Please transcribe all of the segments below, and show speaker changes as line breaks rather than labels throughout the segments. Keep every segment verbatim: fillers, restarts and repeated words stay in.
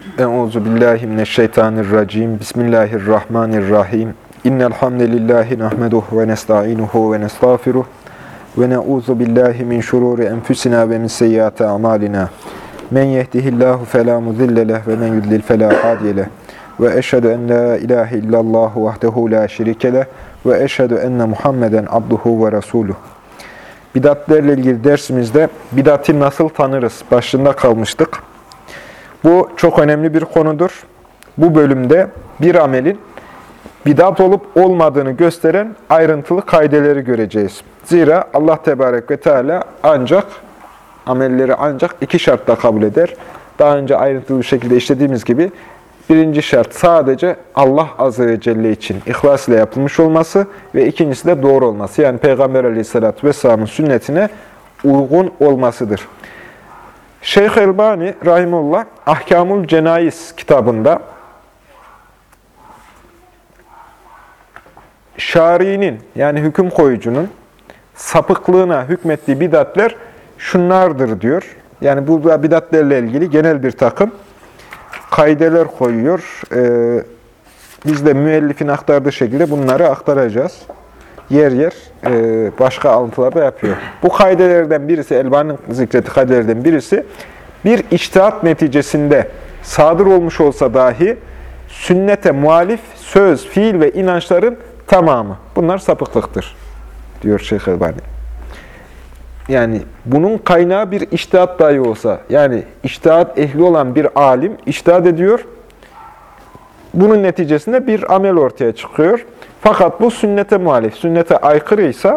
Euzu billahi mineşşeytanirracim. Bismillahirrahmanirrahim. İnnel hamdelellahi nahmeduhu ve nestainuhu ve nestağfiruh ve na'uzu billahi min şururi enfusina ve min seyyiati amalina. Men yehdihillahu fela mudille leh ve men yudlil fela hadiye leh. Ve eşhedü en la ilahe illallah vahdehu la şerike leh ve eşhedü enne Muhammeden abduhu ve resuluh. Bidatlerle ilgili dersimizde bidatı nasıl tanırız başlığında kalmıştık. Bu çok önemli bir konudur. Bu bölümde bir amelin bidat olup olmadığını gösteren ayrıntılı kaideleri göreceğiz. Zira Allah Tebarek ve Teala ancak amelleri ancak iki şartla kabul eder. Daha önce ayrıntılı bir şekilde işlediğimiz gibi birinci şart sadece Allah Azze ve Celle için ihlas ile yapılmış olması ve ikincisi de doğru olması. Yani Peygamber Aleyhisselatü Vesselam'ın sünnetine uygun olmasıdır. Şeyh Elbani Rahimullah Ahkamul Cenayiz kitabında şari'nin yani hüküm koyucunun sapıklığına hükmettiği bidatler şunlardır diyor. Yani bu bidatlerle ilgili genel bir takım kaideler koyuyor. Ee, biz de müellifin aktardığı şekilde bunları aktaracağız. Yer yer e, başka alıntılar da yapıyor. Bu kaidelerden birisi, Elbani'nin zikrettiği kaidelerden birisi, bir içtihat neticesinde sadır olmuş olsa dahi sünnete muhalif söz, fiil ve inançların tamamı. Bunlar sapıklıktır, diyor Şeyh Elbani. Yani bunun kaynağı bir içtihat dahi olsa, yani içtihat ehli olan bir alim içtihat ediyor, bunun neticesinde bir amel ortaya çıkıyor. Fakat bu sünnete muhalif, sünnete aykırıysa,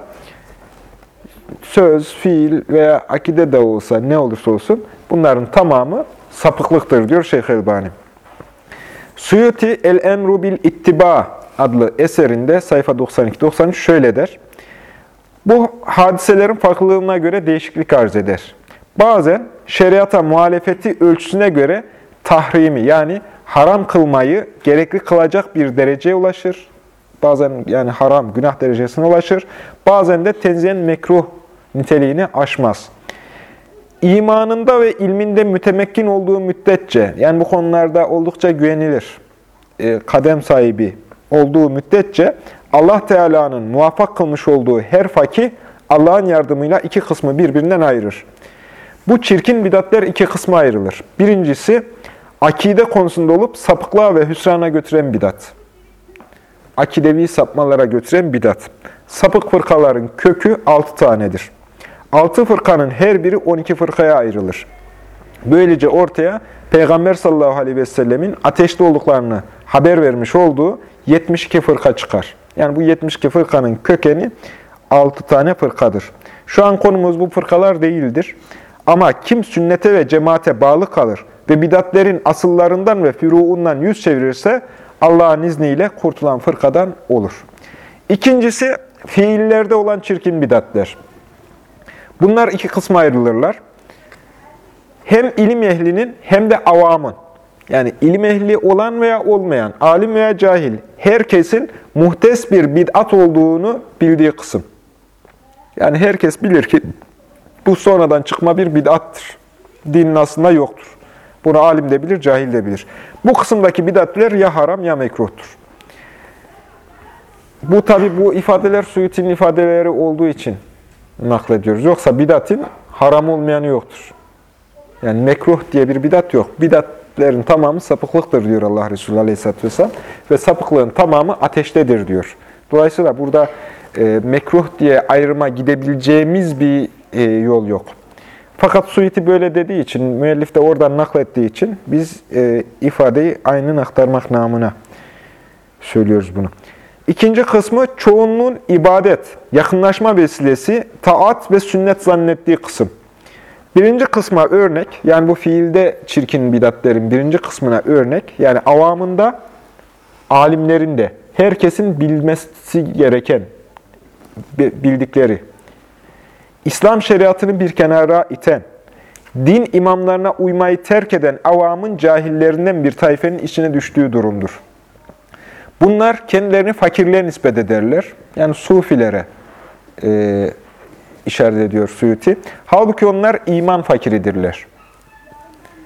söz, fiil veya akide de olsa, ne olursa olsun, bunların tamamı sapıklıktır, diyor Şeyh Elbani. Suyuti El-Emru bil-İttiba adlı eserinde sayfa doksan iki doksan üç şöyle der. Bu hadiselerin farklılığına göre değişiklik arz eder. Bazen şeriata muhalefeti ölçüsüne göre tahrimi yani haram kılmayı gerekli kılacak bir dereceye ulaşır. Bazen yani haram, günah derecesine ulaşır. Bazen de tenzihen mekruh niteliğini aşmaz. İmanında ve ilminde mütemekkin olduğu müddetçe, yani bu konularda oldukça güvenilir, e, kadem sahibi olduğu müddetçe Allah Teala'nın muvaffak kılmış olduğu her fakih Allah'ın yardımıyla iki kısmı birbirinden ayırır. Bu çirkin bidatler iki kısma ayrılır. Birincisi, akide konusunda olup sapıklığa ve hüsrana götüren bidat. Akidevi sapmalara götüren bidat. Sapık fırkaların kökü altı tanedir. Altı fırkanın her biri on iki fırkaya ayrılır. Böylece ortaya Peygamber sallallahu aleyhi ve sellemin ateşli olduklarını haber vermiş olduğu yetmiş iki fırka çıkar. Yani bu yetmiş iki fırkanın kökeni altı tane fırkadır. Şu an konumuz bu fırkalar değildir. Ama kim sünnete ve cemaate bağlı kalır ve bidatlerin asıllarından ve füruundan yüz çevirirse Allah'ın izniyle kurtulan fırkadan olur. İkincisi, fiillerde olan çirkin bidatler. Bunlar iki kısma ayrılırlar. Hem ilim ehlinin hem de avamın, yani ilim ehli olan veya olmayan, alim veya cahil, herkesin muhtes bir bid'at olduğunu bildiği kısım. Yani herkes bilir ki bu sonradan çıkma bir bid'attır. Dinin aslında yoktur. Bunu alim de bilir, cahil de bilir. Bu kısımdaki bid'atler ya haram ya mekruhtur. Bu tabi bu ifadeler Suyuti'nin ifadeleri olduğu için naklediyoruz. Yoksa bid'atin haram olmayanı yoktur. Yani mekruh diye bir bid'at yok. Bid'atlerin tamamı sapıklıktır diyor Allah Resulü Aleyhisselatü Vesselam. Ve sapıklığın tamamı ateştedir diyor. Dolayısıyla burada e, mekruh diye ayrıma gidebileceğimiz bir e, yol yok. Fakat Suyuti böyle dediği için, müellif de oradan naklettiği için biz e, ifadeyi aynen aktarmak namına söylüyoruz bunu. İkinci kısmı çoğunluğun ibadet, yakınlaşma vesilesi, taat ve sünnet zannettiği kısım. Birinci kısma örnek, yani bu fiilde çirkin bidatlerin birinci kısmına örnek, yani avamında, alimlerinde, herkesin bilmesi gereken bildikleri, İslam şeriatını bir kenara iten, din imamlarına uymayı terk eden avamın cahillerinden bir tayfenin içine düştüğü durumdur. Bunlar kendilerini fakirliğe nispet ederler. Yani sufilere e, işaret ediyor Suyuti. Halbuki onlar iman fakiridirler.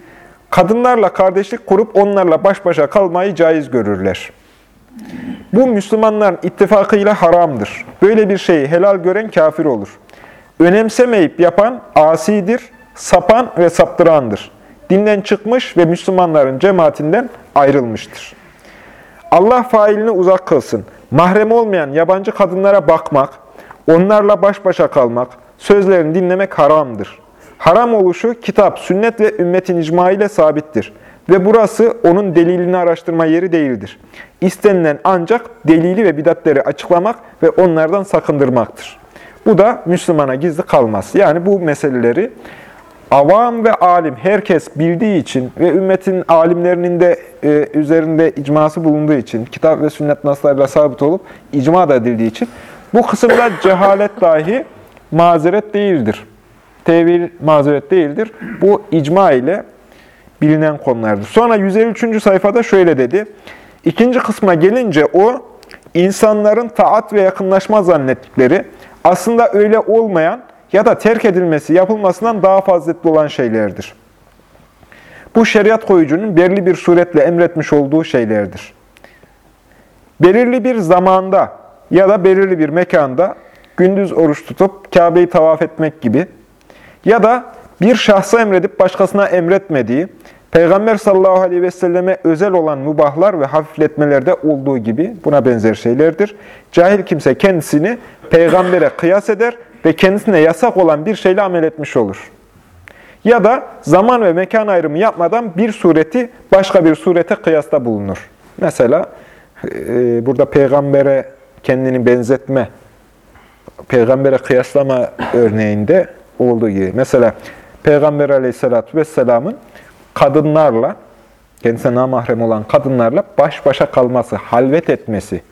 Kadınlarla kardeşlik kurup onlarla baş başa kalmayı caiz görürler. Bu Müslümanların ittifakıyla haramdır. Böyle bir şeyi helal gören kafir olur. Önemsemeyip yapan asidir, sapan ve saptırandır. Dinden çıkmış ve Müslümanların cemaatinden ayrılmıştır. Allah failini uzak kılsın. Mahrem olmayan yabancı kadınlara bakmak, onlarla baş başa kalmak, sözlerini dinlemek haramdır. Haram oluşu kitap, sünnet ve ümmetin icma ile sabittir. Ve burası onun delilini araştırma yeri değildir. İstenilen ancak delili ve bidatleri açıklamak ve onlardan sakındırmaktır. Bu da Müslümana gizli kalmaz. Yani bu meseleleri avam ve alim, herkes bildiği için ve ümmetin alimlerinin de e, üzerinde icması bulunduğu için, kitap ve sünnet naslarıyla sabit olup icma da edildiği için bu kısımda cehalet dahi mazeret değildir. Tevil mazeret değildir. Bu icma ile bilinen konulardır. Sonra yüz elli üçüncü sayfada şöyle dedi. İkinci kısma gelince o, insanların taat ve yakınlaşma zannettikleri, aslında öyle olmayan ya da terk edilmesi, yapılmasından daha faziletli olan şeylerdir. Bu şeriat koyucunun belirli bir suretle emretmiş olduğu şeylerdir. Belirli bir zamanda ya da belirli bir mekanda gündüz oruç tutup Kabe'yi tavaf etmek gibi ya da bir şahsa emredip başkasına emretmediği, Peygamber sallallahu aleyhi ve selleme özel olan mübahlar ve hafifletmelerde olduğu gibi buna benzer şeylerdir. Cahil kimse kendisini peygambere kıyas eder ve kendisine yasak olan bir şeyle amel etmiş olur. Ya da zaman ve mekan ayrımı yapmadan bir sureti başka bir surete kıyasta bulunur. Mesela e, burada peygambere kendini benzetme, peygambere kıyaslama örneğinde olduğu gibi. Mesela Peygamber aleyhissalatü vesselamın kadınlarla, kendisine namahrem olan kadınlarla baş başa kalması, halvet etmesi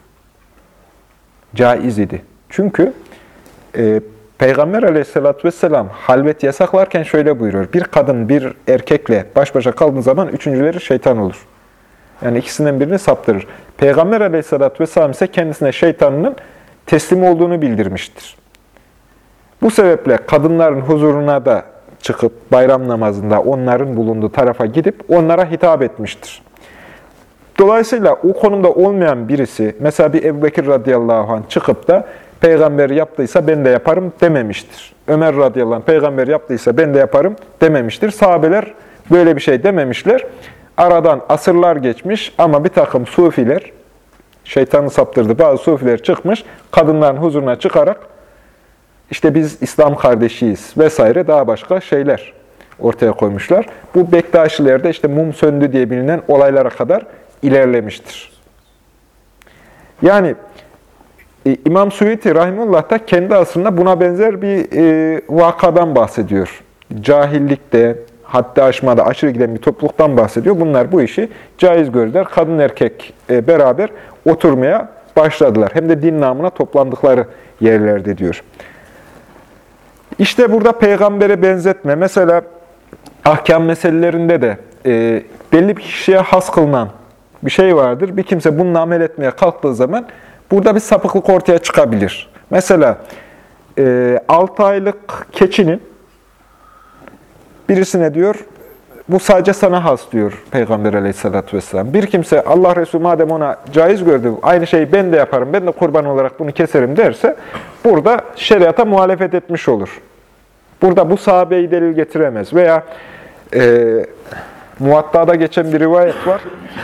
caiz idi. Çünkü e, Peygamber aleyhissalatü vesselam halvet yasaklarken şöyle buyuruyor. Bir kadın bir erkekle baş başa kaldığı zaman üçüncüleri şeytan olur. Yani ikisinden birini saptırır. Peygamber aleyhissalatü vesselam ise kendisine şeytanının teslim olduğunu bildirmiştir. Bu sebeple kadınların huzuruna da çıkıp bayram namazında onların bulunduğu tarafa gidip onlara hitap etmiştir. Dolayısıyla o konumda olmayan birisi, mesela bir Ebu Bekir radıyallahu anh çıkıp da peygamber yaptıysa ben de yaparım dememiştir. Ömer radıyallahu anh peygamber yaptıysa ben de yaparım dememiştir. Sahabeler böyle bir şey dememişler. Aradan asırlar geçmiş ama bir takım sufiler, şeytanı saptırdı bazı sufiler çıkmış, kadınların huzuruna çıkarak İşte biz İslam kardeşiyiz vesaire daha başka şeyler ortaya koymuşlar. Bu Bektaşilerde işte mum söndü diye bilinen olaylara kadar ilerlemiştir. Yani İmam Suyuti rahimullah da kendi asrında buna benzer bir e, vakadan bahsediyor. Cahillikte, haddi aşmada aşırı giden bir topluluktan bahsediyor. Bunlar bu işi caiz gördüler. Kadın erkek e, beraber oturmaya başladılar. Hem de din namına toplandıkları yerlerde diyor. İşte burada peygambere benzetme, mesela ahkam meselelerinde de e, belli bir kişiye has kılınan bir şey vardır. Bir kimse bununla amel etmeye kalktığı zaman burada bir sapıklık ortaya çıkabilir. Mesela e, altı aylık keçinin birisine diyor, bu sadece sana has diyor Peygamber aleyhissalatü vesselam. Bir kimse Allah Resulü madem ona caiz gördü, aynı şeyi ben de yaparım, ben de kurban olarak bunu keserim derse, burada şeriata muhalefet etmiş olur. Burada bu sahabeyi delil getiremez. Veya e, Muvatta'da geçen bir rivayet var.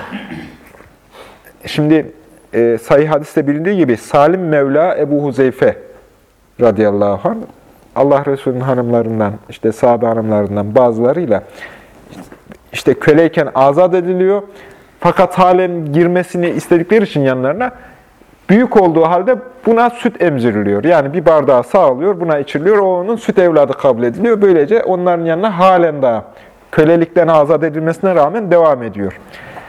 Şimdi e, sahih hadiste bilindiği gibi Salim Mevla Ebu Huzeyfe radıyallahu anh, Allah Resulü'nün hanımlarından, işte sahabe hanımlarından bazılarıyla işte köleyken azat ediliyor. Fakat halen girmesini istedikleri için yanlarına, büyük olduğu halde buna süt emziriliyor. Yani bir bardağı sağlıyor, buna içiriliyor. O onun süt evladı kabul ediliyor. Böylece onların yanına halen daha kölelikten azat edilmesine rağmen devam ediyor.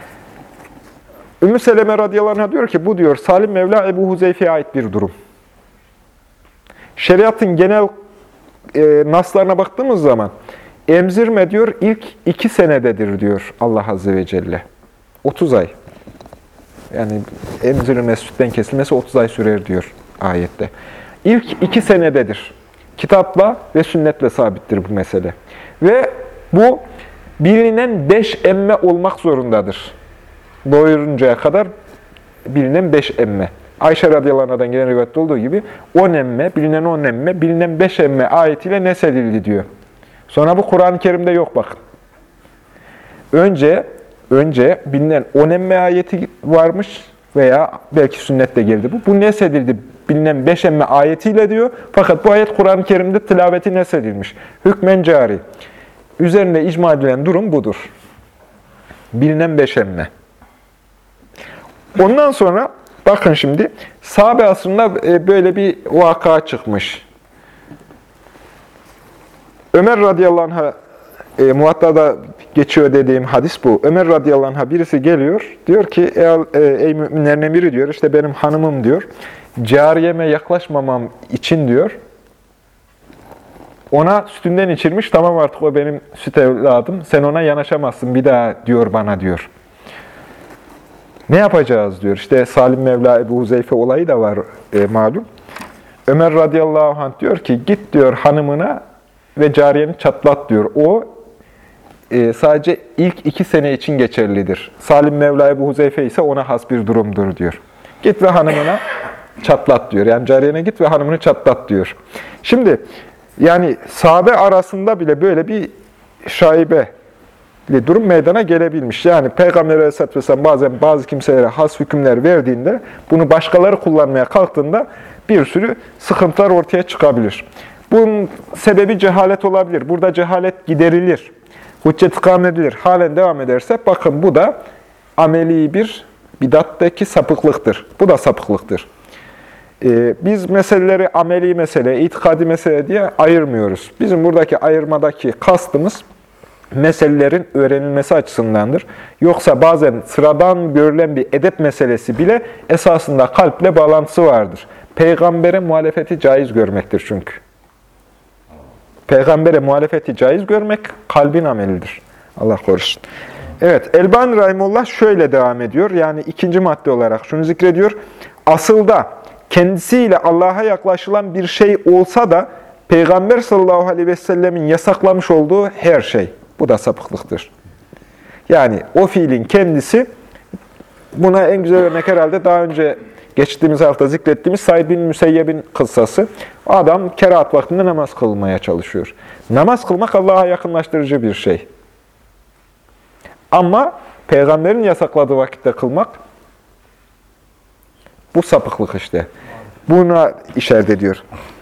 Ümmü Seleme radıyallahu anh diyor ki, bu diyor Salim Mevla Ebu Huzeyfe'ye ait bir durum. Şeriatın genel e, naslarına baktığımız zaman emzirme diyor ilk iki senededir diyor Allah Azze ve Celle. otuz ay. Yani emzirilmesi, sütten kesilmesi otuz ay sürer diyor ayette. İlk iki senededir. Kitapla ve sünnetle sabittir bu mesele. Ve bu bilinen beş emme olmak zorundadır. Doyuruncaya kadar bilinen beş emme. Ayşe radıyallahu anh'dan gelen rivayette olduğu gibi on emme, bilinen on emme, bilinen beş emme ayetiyle nesedildi diyor. Sonra bu Kur'an-ı Kerim'de yok bakın. Önce önce bilinen on emme ayeti varmış veya belki sünnette geldi bu. Bu nesedildi bilinen beş emme ayetiyle diyor. Fakat bu ayet Kur'an-ı Kerim'de tilaveti nesedilmiş. Hükmen cari. Üzerine icma edilen durum budur. Bilinen beş emme. Ondan sonra bakın şimdi sahabe asrında böyle bir vaka çıkmış. Ömer radıyallahu anh'a e, Muvatta'da geçiyor dediğim hadis bu. Ömer radıyallahu anh'a birisi geliyor. Diyor ki ey, ey müminlerin emiri diyor. İşte benim hanımım diyor. Cariyeme yaklaşmamam için diyor. Ona sütünden içirmiş. Tamam artık o benim süt evladım. Sen ona yanaşamazsın bir daha diyor bana diyor. Ne yapacağız diyor. İşte Salim Mevla Ebu Huzeyfe olayı da var e, malum. Ömer radıyallahu anh diyor ki git diyor hanımına ve cariyeni çatlat diyor. O e, sadece ilk iki sene için geçerlidir. Salim Mevla Ebu Huzeyfe ise ona has bir durumdur diyor. Git ve hanımına çatlat diyor. Yani cariyene git ve hanımını çatlat diyor. Şimdi yani sahabe arasında bile böyle bir şaibe durum meydana gelebilmiş. Yani Peygamber Aleyhisselatü Vesselam bazen bazı kimselere has hükümler verdiğinde bunu başkaları kullanmaya kalktığında bir sürü sıkıntılar ortaya çıkabilir. Bunun sebebi cehalet olabilir. Burada cehalet giderilir. Hüccet ikame edilir. Halen devam ederse bakın bu da ameli bir bidattaki sapıklıktır. Bu da sapıklıktır. Ee, biz meseleleri ameli mesele, itikadi mesele diye ayırmıyoruz. Bizim buradaki ayırmadaki kastımız meselelerin öğrenilmesi açısındandır. Yoksa bazen sıradan görülen bir edep meselesi bile esasında kalple bağlantısı vardır. Peygambere muhalefeti caiz görmektir çünkü. Peygambere muhalefeti caiz görmek kalbin amelidir. Allah korusun. Evet, Elbani Rahimullah şöyle devam ediyor. Yani ikinci madde olarak şunu zikrediyor. Asıl da kendisiyle Allah'a yaklaşılan bir şey olsa da Peygamber sallallahu aleyhi ve sellemin yasaklamış olduğu her şey. Bu da sapıklıktır. Yani o fiilin kendisi, buna en güzel örnek herhalde daha önce geçtiğimiz hafta zikrettiğimiz Said bin Müseyyeb'in kıssası. Adam kerahat vaktinde namaz kılmaya çalışıyor. Namaz kılmak Allah'a yakınlaştırıcı bir şey. Ama Peygamberin yasakladığı vakitte kılmak, bu sapıklık işte. Buna işaret ediyor.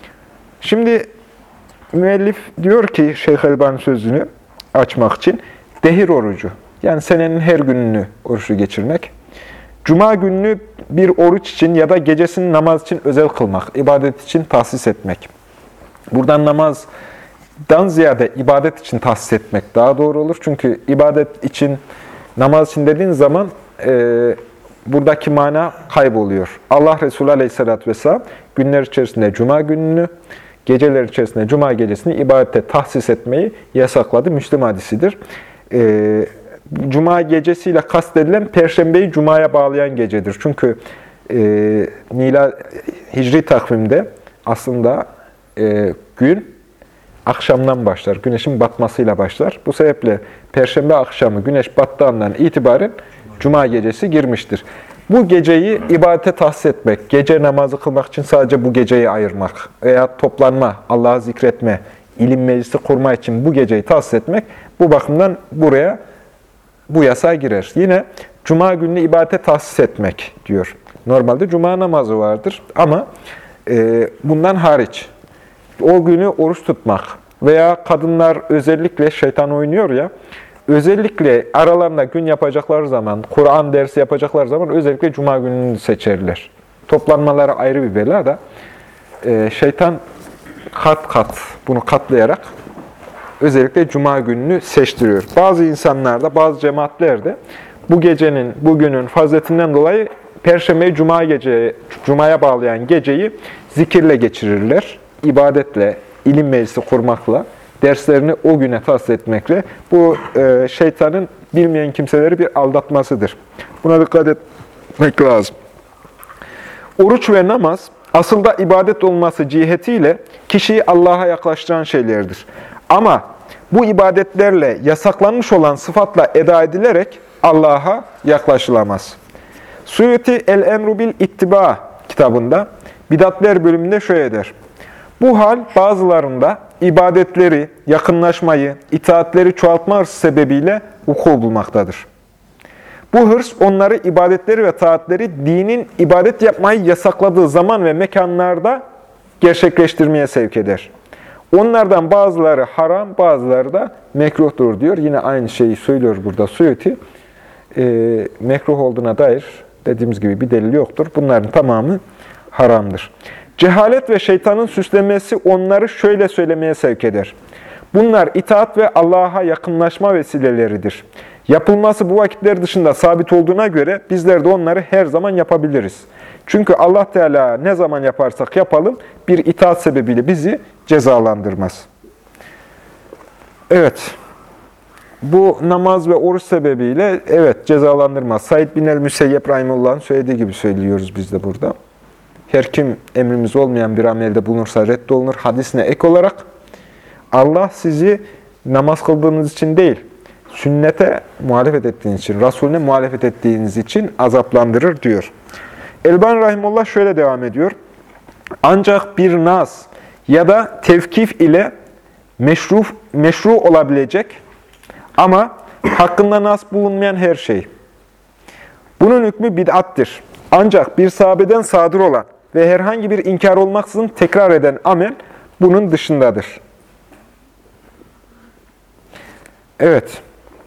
Şimdi müellif diyor ki Şeyh Elbani sözünü açmak için dehir orucu. Yani senenin her gününü oruçlu geçirmek. Cuma gününü bir oruç için ya da gecesini namaz için özel kılmak, ibadet için tahsis etmek. Buradan namazdan ziyade ibadet için tahsis etmek daha doğru olur. Çünkü ibadet için, namaz için dediğin zaman e, buradaki mana kayboluyor. Allah Resulü Aleyhisselatü Vesselam günler içerisinde Cuma gününü, geceler içerisinde Cuma gecesini ibadete tahsis etmeyi yasakladı. Müslim hadisidir. Ee, Cuma gecesiyle kastedilen Perşembeyi Cuma'ya bağlayan gecedir. Çünkü e, Mila, Hicri takvimde aslında e, gün akşamdan başlar. Güneşin batmasıyla başlar. Bu sebeple Perşembe akşamı güneş battığı andan itibaren Cuma gecesi girmiştir. Bu geceyi ibadete tahsis etmek, gece namazı kılmak için sadece bu geceyi ayırmak veya toplanma, Allah'ı zikretme, ilim meclisi kurma için bu geceyi tahsis etmek, bu bakımdan buraya, bu yasağa girer. Yine Cuma gününü ibadete tahsis etmek diyor. Normalde Cuma namazı vardır ama e, bundan hariç o günü oruç tutmak veya kadınlar özellikle şeytan oynuyor ya, özellikle aralarında gün yapacakları zaman, Kur'an dersi yapacakları zaman özellikle Cuma gününü seçerler. Toplanmaları ayrı bir bela da e, şeytan kat kat bunu katlayarak özellikle Cuma gününü seçtiriyor. Bazı insanlarda, bazı cemaatlerde bu gecenin, bugünün faziletinden dolayı Perşembeyi Cuma gece, Cuma'ya bağlayan geceyi zikirle geçirirler, ibadetle, ilim meclisi kurmakla, derslerini o güne tahsis etmekle. Bu e, şeytanın bilmeyen kimseleri bir aldatmasıdır. Buna dikkat etmek lazım. Oruç ve namaz aslında ibadet olması cihetiyle kişiyi Allah'a yaklaştıran şeylerdir. Ama bu ibadetlerle yasaklanmış olan sıfatla eda edilerek Allah'a yaklaşılamaz. Suyuti El-Emru bil İttiba kitabında Bidatler bölümünde şöyle der. Bu hal bazılarında ibadetleri, yakınlaşmayı, itaatleri çoğaltma hırsı sebebiyle vuku bulmaktadır. Bu hırs onları ibadetleri ve taatleri dinin ibadet yapmayı yasakladığı zaman ve mekanlarda gerçekleştirmeye sevk eder. Onlardan bazıları haram, bazıları da mekruhtur diyor. Yine aynı şeyi söylüyor burada Suyuti. E, mekruh olduğuna dair dediğimiz gibi bir delil yoktur. Bunların tamamı haramdır. Cehalet ve şeytanın süslemesi onları şöyle söylemeye sevk eder. Bunlar itaat ve Allah'a yakınlaşma vesileleridir. Yapılması bu vakitler dışında sabit olduğuna göre bizler de onları her zaman yapabiliriz. Çünkü Allah Teala ne zaman yaparsak yapalım bir itaat sebebiyle bizi cezalandırmaz. Evet, bu namaz ve oruç sebebiyle evet cezalandırmaz. Said bin el-Müseyyep Rahimullah'ın söylediği gibi söylüyoruz biz de burada. Her kim emrimiz olmayan bir amelde bulunursa reddolunur. Hadisine ek olarak Allah sizi namaz kıldığınız için değil, sünnete muhalefet ettiğiniz için, Resulüne muhalefet ettiğiniz için azaplandırır diyor. Elbani Rahimullah şöyle devam ediyor. Ancak bir naz ya da tevkif ile meşru, meşru olabilecek ama hakkında nas bulunmayan her şey. Bunun hükmü bid'attir. Ancak bir sahabeden sadır olan ve herhangi bir inkar olmaksızın tekrar eden amel bunun dışındadır. Evet.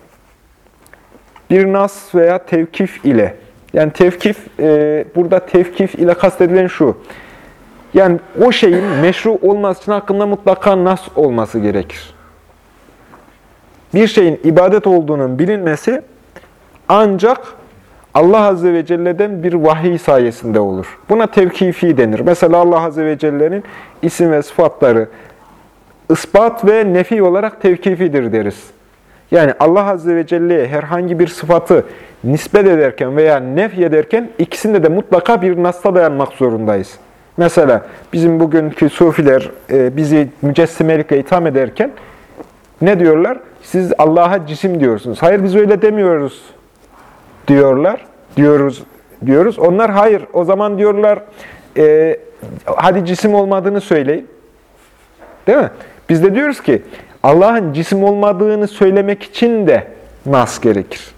Bir nas veya tevkif ile, yani tevkif, e, burada tevkif ile kastedilen şu, yani o şeyin meşru olması için hakkında mutlaka nas olması gerekir. Bir şeyin ibadet olduğunun bilinmesi ancak Allah Azze ve Celle'den bir vahiy sayesinde olur. Buna tevkifi denir. Mesela Allah Azze ve Celle'nin isim ve sıfatları ispat ve nefi olarak tevkifidir deriz. Yani Allah Azze ve Celle'ye herhangi bir sıfatı nispet ederken veya nefy ederken ikisinde de mutlaka bir nasla dayanmak zorundayız. Mesela bizim bugünkü sufiler e, bizi mücessimelikle itham ederken ne diyorlar? Siz Allah'a cisim diyorsunuz. Hayır biz öyle demiyoruz diyorlar. Diyoruz diyoruz. Onlar hayır. O zaman diyorlar e, hadi cisim olmadığını söyleyin. Değil mi? Biz de diyoruz ki Allah'ın cisim olmadığını söylemek için de nas gerekir.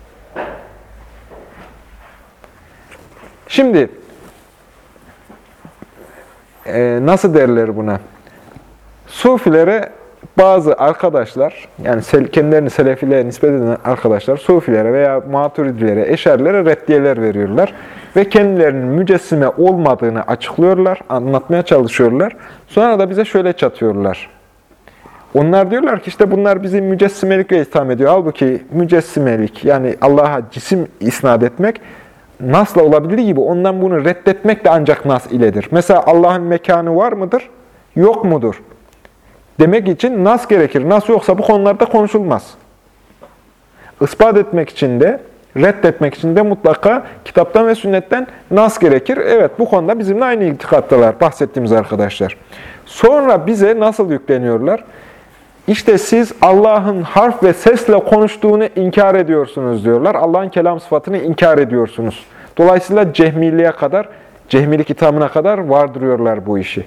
Şimdi e, nasıl derler buna? Sufilere bazı arkadaşlar, yani kendilerini selefilere nispet eden arkadaşlar, sufilere veya maturidilere, eşarilere reddiyeler veriyorlar. Ve kendilerinin mücessime olmadığını açıklıyorlar, anlatmaya çalışıyorlar. Sonra da bize şöyle çatıyorlar. Onlar diyorlar ki işte bunlar bizi mücessimelikle itham ediyor. Halbuki mücessimelik, yani Allah'a cisim isnat etmek, nasla olabildiği gibi ondan bunu reddetmek de ancak nas iledir. Mesela Allah'ın mekanı var mıdır, yok mudur? Demek için nas gerekir. Nas yoksa bu konularda konuşulmaz. İspat etmek için de, reddetmek için de mutlaka kitaptan ve sünnetten nas gerekir. Evet, bu konuda bizimle aynı itikattalar, bahsettiğimiz arkadaşlar. Sonra bize nasıl yükleniyorlar? İşte siz Allah'ın harf ve sesle konuştuğunu inkar ediyorsunuz diyorlar. Allah'ın kelam sıfatını inkar ediyorsunuz. Dolayısıyla cehmiliğe kadar, cehmilik ithamına kadar vardırıyorlar bu işi.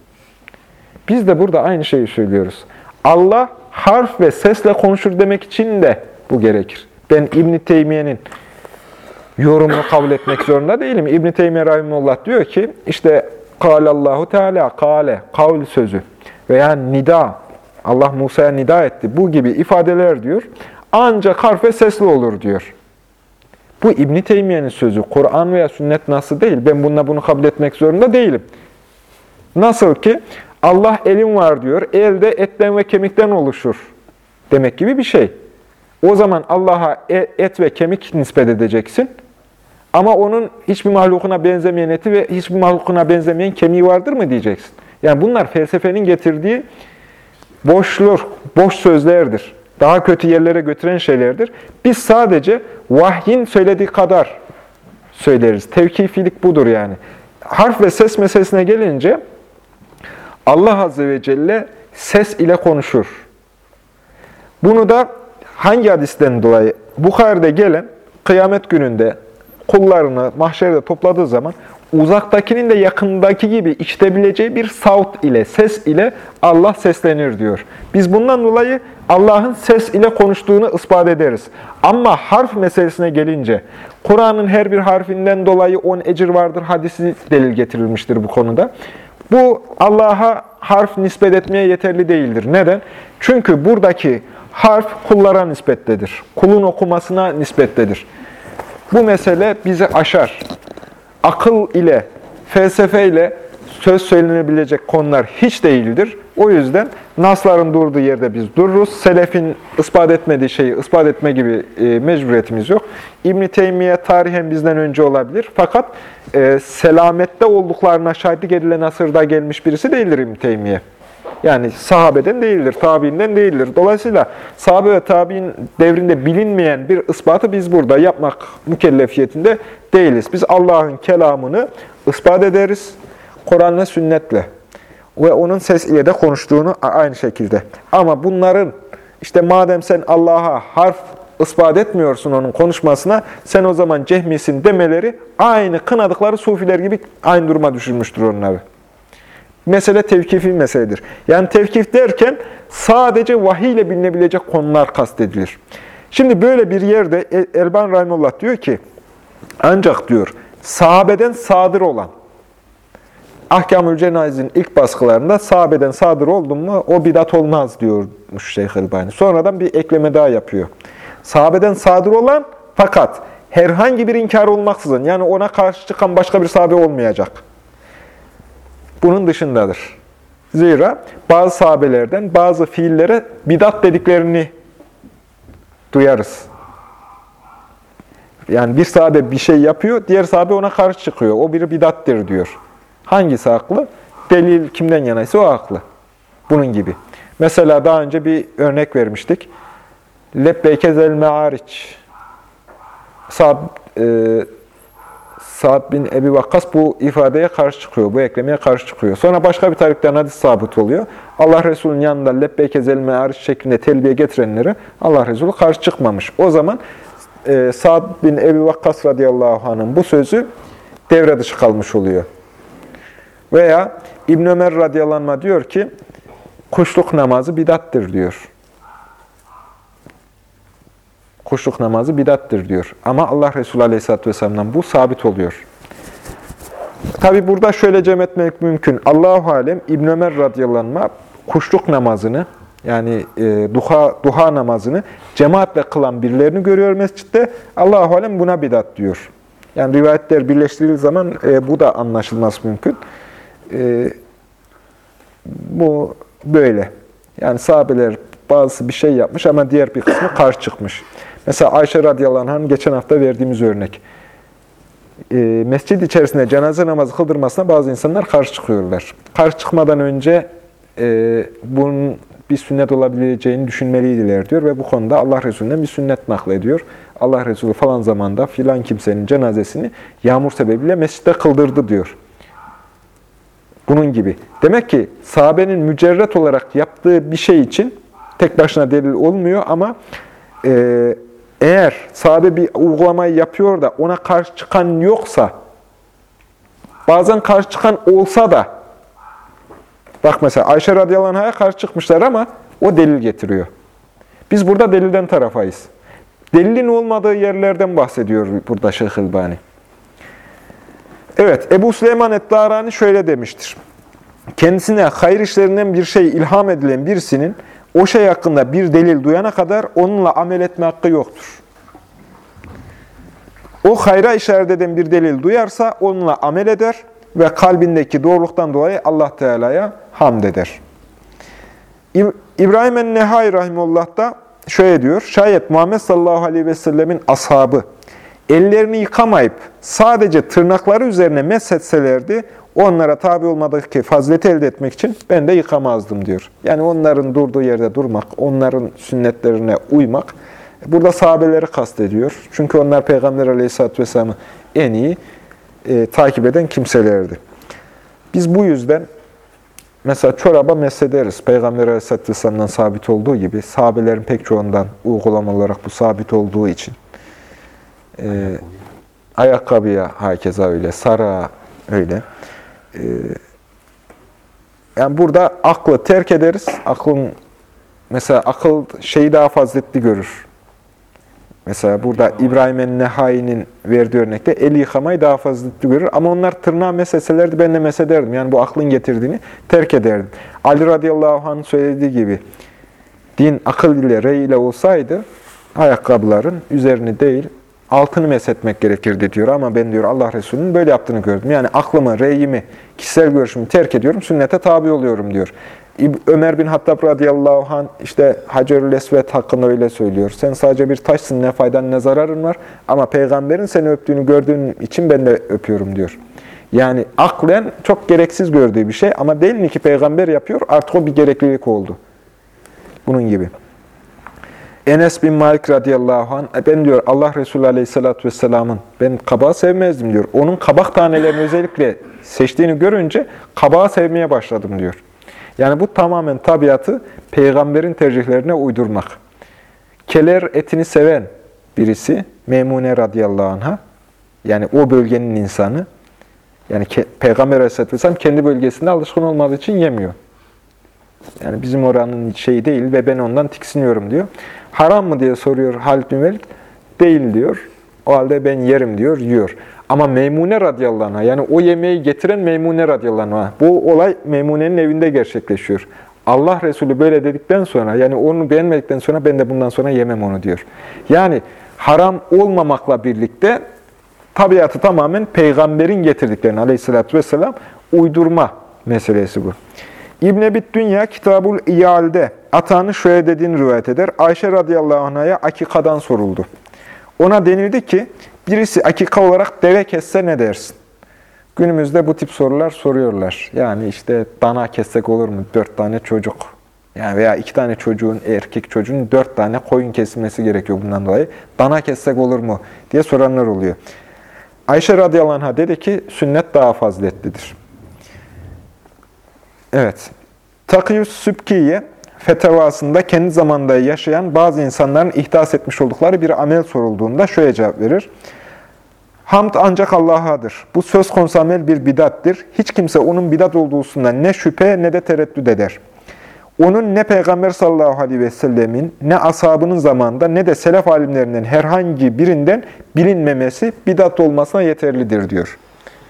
Biz de burada aynı şeyi söylüyoruz. Allah harf ve sesle konuşur demek için de bu gerekir. Ben İbn-i Teymiye'nin yorumunu kabul etmek zorunda değilim. İbn-i Teymiye Rahimullah diyor ki, işte Kâlallahu Teala, kâle, kavl sözü veya nida, Allah Musa'ya nida etti. Bu gibi ifadeler diyor. Ancak harf ve sesli olur diyor. Bu İbn-i Teymiye'nin sözü. Kur'an veya sünnet nasıl değil. Ben bununla bunu kabul etmek zorunda değilim. Nasıl ki Allah elim var diyor. El de etten ve kemikten oluşur demek gibi bir şey. O zaman Allah'a et ve kemik nispet edeceksin. Ama onun hiçbir mahlukuna benzemeyen eti ve hiçbir mahlukuna benzemeyen kemiği vardır mı diyeceksin. Yani bunlar felsefenin getirdiği boşluk, boş sözlerdir. Daha kötü yerlere götüren şeylerdir. Biz sadece vahyin söylediği kadar söyleriz. Tevkifilik budur yani. Harf ve ses meselesine gelince Allah Azze ve Celle ses ile konuşur. Bunu da hangi hadisten dolayı? Bukhari'de gelen kıyamet gününde kullarını mahşerde topladığı zaman uzaktakinin de yakındaki gibi işitebileceği bir savt ile, ses ile Allah seslenir diyor. Biz bundan dolayı Allah'ın ses ile konuştuğunu ispat ederiz. Ama harf meselesine gelince, Kur'an'ın her bir harfinden dolayı on ecir vardır hadisi delil getirilmiştir bu konuda. Bu Allah'a harf nispet etmeye yeterli değildir. Neden? Çünkü buradaki harf kullara nispettedir. Kulun okumasına nispettedir. Bu mesele bizi aşar. Akıl ile, felsefe ile söz söylenebilecek konular hiç değildir. O yüzden nasların durduğu yerde biz dururuz. Selefin ispat etmediği şeyi ispat etme gibi e, mecburiyetimiz yok. İbn-i Teymiye tarihen bizden önce olabilir. Fakat e, selamette olduklarına şahitlik edilen asırda gelmiş birisi değildir İbn-i Teymiye. Yani sahabeden değildir, tabiinden değildir. Dolayısıyla sahabe ve tabiin devrinde bilinmeyen bir ispatı biz burada yapmak mükellefiyetinde değiliz. Biz Allah'ın kelamını ispat ederiz, Kur'an'la, sünnetle ve onun ses ile de konuştuğunu aynı şekilde. Ama bunların işte madem sen Allah'a harf ispat etmiyorsun onun konuşmasına, sen o zaman cehmisin demeleri aynı kınadıkları sufiler gibi aynı duruma düşürmüştür onları. Mesele tevkifi meseledir. Yani tevkif derken sadece vahiy ile bilinebilecek konular kastedilir. Şimdi böyle bir yerde Elban Rahimullah diyor ki, ancak diyor sahabeden sadır olan, Ahkam-ül Cenaz'in ilk baskılarında sahabeden sadır oldun mu o bidat olmaz diyormuş Şeyh Elbani. Sonradan bir ekleme daha yapıyor. Sahabeden sadır olan fakat herhangi bir inkar olmaksızın, yani ona karşı çıkan başka bir sahabe olmayacak. Bunun dışındadır. Zira bazı sahabelerden bazı fiillere bidat dediklerini duyarız. Yani bir sahabe bir şey yapıyor, diğer sahabe ona karşı çıkıyor. O bir bidattir diyor. Hangisi haklı? Delil kimden yanaysa o haklı. Bunun gibi. Mesela daha önce bir örnek vermiştik. Lebbeyke zel me'ariç. Sa'd, e, Sa'd bin Ebi Vakkas bu ifadeye karşı çıkıyor, bu eklemeye karşı çıkıyor. Sonra başka bir tarikten hadis sabit oluyor. Allah Resulü'nün yanında lebbeyke zel me'ariç şeklinde telbiye getirenlere Allah Resulü karşı çıkmamış. O zaman e, Sa'd bin Ebi Vakkas radıyallahu anh'ın bu sözü devre dışı kalmış oluyor. Veya İbn Ömer radıyallahu anh diyor ki, kuşluk namazı bidattır diyor. Kuşluk namazı bidattır diyor. Ama Allah Resulü aleyhisselatü vesselam'dan bu sabit oluyor. Tabi burada şöyle cem etmek mümkün. Allahu alem İbn Ömer radıyallahu anh kuşluk namazını, yani e, duha, duha namazını cemaatle kılan birilerini görüyor mescitte. Allahu alem buna bidat diyor. Yani rivayetler birleştirildiği zaman e, bu da anlaşılması mümkün. E, bu böyle. Yani sahabeler bazısı bir şey yapmış ama diğer bir kısmı karşı çıkmış. Mesela Ayşe radıyallahu anh'ın geçen hafta verdiğimiz örnek. E, mescid içerisinde cenaze namazı kıldırmasına bazı insanlar karşı çıkıyorlar. Karşı çıkmadan önce e, bunun bir sünnet olabileceğini düşünmeliydiler diyor ve bu konuda Allah Resulü'nden bir sünnet naklediyor. Allah Resulü falan zamanda filan kimsenin cenazesini yağmur sebebiyle mescitte kıldırdı diyor. Bunun gibi. Demek ki sahabenin mücerret olarak yaptığı bir şey için tek başına delil olmuyor ama e, eğer sahabe bir uygulamayı yapıyor da ona karşı çıkan yoksa, bazen karşı çıkan olsa da, bak mesela Ayşe radıyallahu anh'a karşı çıkmışlar ama o delil getiriyor. Biz burada delilden tarafayız. Delilin olmadığı yerlerden bahsediyor burada Şeyh Elbani. Evet, Ebu Süleyman et-Darani şöyle demiştir. Kendisine hayır işlerinden bir şey ilham edilen birisinin o şey hakkında bir delil duyana kadar onunla amel etme hakkı yoktur. O hayra işaret eden bir delil duyarsa onunla amel eder ve kalbindeki doğruluktan dolayı Allah Teala'ya hamd eder. İbrahim en-Nehai rahimullah da şöyle diyor. Şayet Muhammed sallallahu aleyhi ve sellemin ashabı ellerini yıkamayıp sadece tırnakları üzerine meshetselerdi, onlara tabi olmadaki fazileti elde etmek için ben de yıkamazdım diyor. Yani onların durduğu yerde durmak, onların sünnetlerine uymak, burada sahabeleri kastediyor. Çünkü onlar Peygamber aleyhisselatü vesselam'ı en iyi e, takip eden kimselerdi. Biz bu yüzden mesela çoraba mesederiz. Peygamber Aleyhisselatü Vesselam'dan sabit olduğu gibi, sahabelerin pek çoğundan uygulama olarak bu sabit olduğu için. Ee, ayakkabıya hakeza öyle, sarığa öyle. Ee, yani burada aklı terk ederiz. Aklın, mesela akıl şeyi daha faziletli görür. Mesela burada İbrahim el-Nehai'nin verdiği örnekte el yıkamayı daha faziletli görür. Ama onlar tırnağı meseselerdi, ben de mesederdim. Yani bu aklın getirdiğini terk ederdim. Ali radıyallahu anh'ın söylediği gibi, din akıl ile, rey ile olsaydı, ayakkabıların üzerini değil, altını meshetmek gerekirdi diyor. Ama ben diyor Allah Resulü'nün böyle yaptığını gördüm. Yani aklımı, reyimi, kişisel görüşümü terk ediyorum, sünnete tabi oluyorum diyor. Ömer bin Hattab radıyallahu anh işte Hacer-ül Esved hakkında öyle söylüyor. Sen sadece bir taşsın, ne faydan ne zararın var. Ama peygamberin seni öptüğünü gördüğün için ben de öpüyorum diyor. Yani aklen çok gereksiz gördüğü bir şey ama değil mi ki peygamber yapıyor, artık o bir gereklilik oldu. Bunun gibi. Enes bin Malik radıyallahu anh, ben diyor Allah Resulü aleyhissalatü vesselamın, ben kabağı sevmezdim diyor. Onun kabak tanelerini özellikle seçtiğini görünce kabağı sevmeye başladım diyor. Yani bu tamamen tabiatı peygamberin tercihlerine uydurmak. Keler etini seven birisi, Memune radıyallahu anh'a, yani o bölgenin insanı, yani Peygamber aleyhisselatü vesselam kendi bölgesinde alışkın olmadığı için yemiyor. Yani bizim oranın şeyi değil ve ben ondan tiksiniyorum diyor. Haram mı diye soruyor Halid bin Velid. Değil diyor. O halde ben yerim diyor, yiyor. Ama Meymune radıyallahu anh'a, yani o yemeği getiren Meymune radıyallahu anh'a, bu olay Meymune'nin evinde gerçekleşiyor. Allah Resulü böyle dedikten sonra, yani onu beğenmedikten sonra ben de bundan sonra yemem onu diyor. Yani haram olmamakla birlikte tabiatı tamamen peygamberin getirdiklerini aleyhissalatü vesselam uydurma meselesi bu. İbn Ebi Dünya Kitabul İyal'de Ata'nın şöyle dediğini rivayet eder. Ayşe radıyallahu anh'a akikadan soruldu. Ona denildi ki, birisi akika olarak deve kesse ne dersin? Günümüzde bu tip sorular soruyorlar. Yani işte dana kessek olur mu? Dört tane çocuk. Yani veya iki tane çocuğun, erkek çocuğun dört tane koyun kesilmesi gerekiyor bundan dolayı. Dana kessek olur mu? Diye soranlar oluyor. Ayşe radıyallahu anh'a dedi ki, sünnet daha faziletlidir. Evet. Takiyüs Sübkiye fetavasında kendi zamanında yaşayan bazı insanların ihdas etmiş oldukları bir amel sorulduğunda şöyle cevap verir. Hamd ancak Allah'adır. Bu söz konusu amel bir bidattir. Hiç kimse onun bidat olduğu hususunda ne şüphe ne de tereddüt eder. Onun ne Peygamber sallallahu aleyhi ve sellemin, ne ashabının zamanında ne de selef alimlerinden herhangi birinden bilinmemesi bidat olmasına yeterlidir diyor.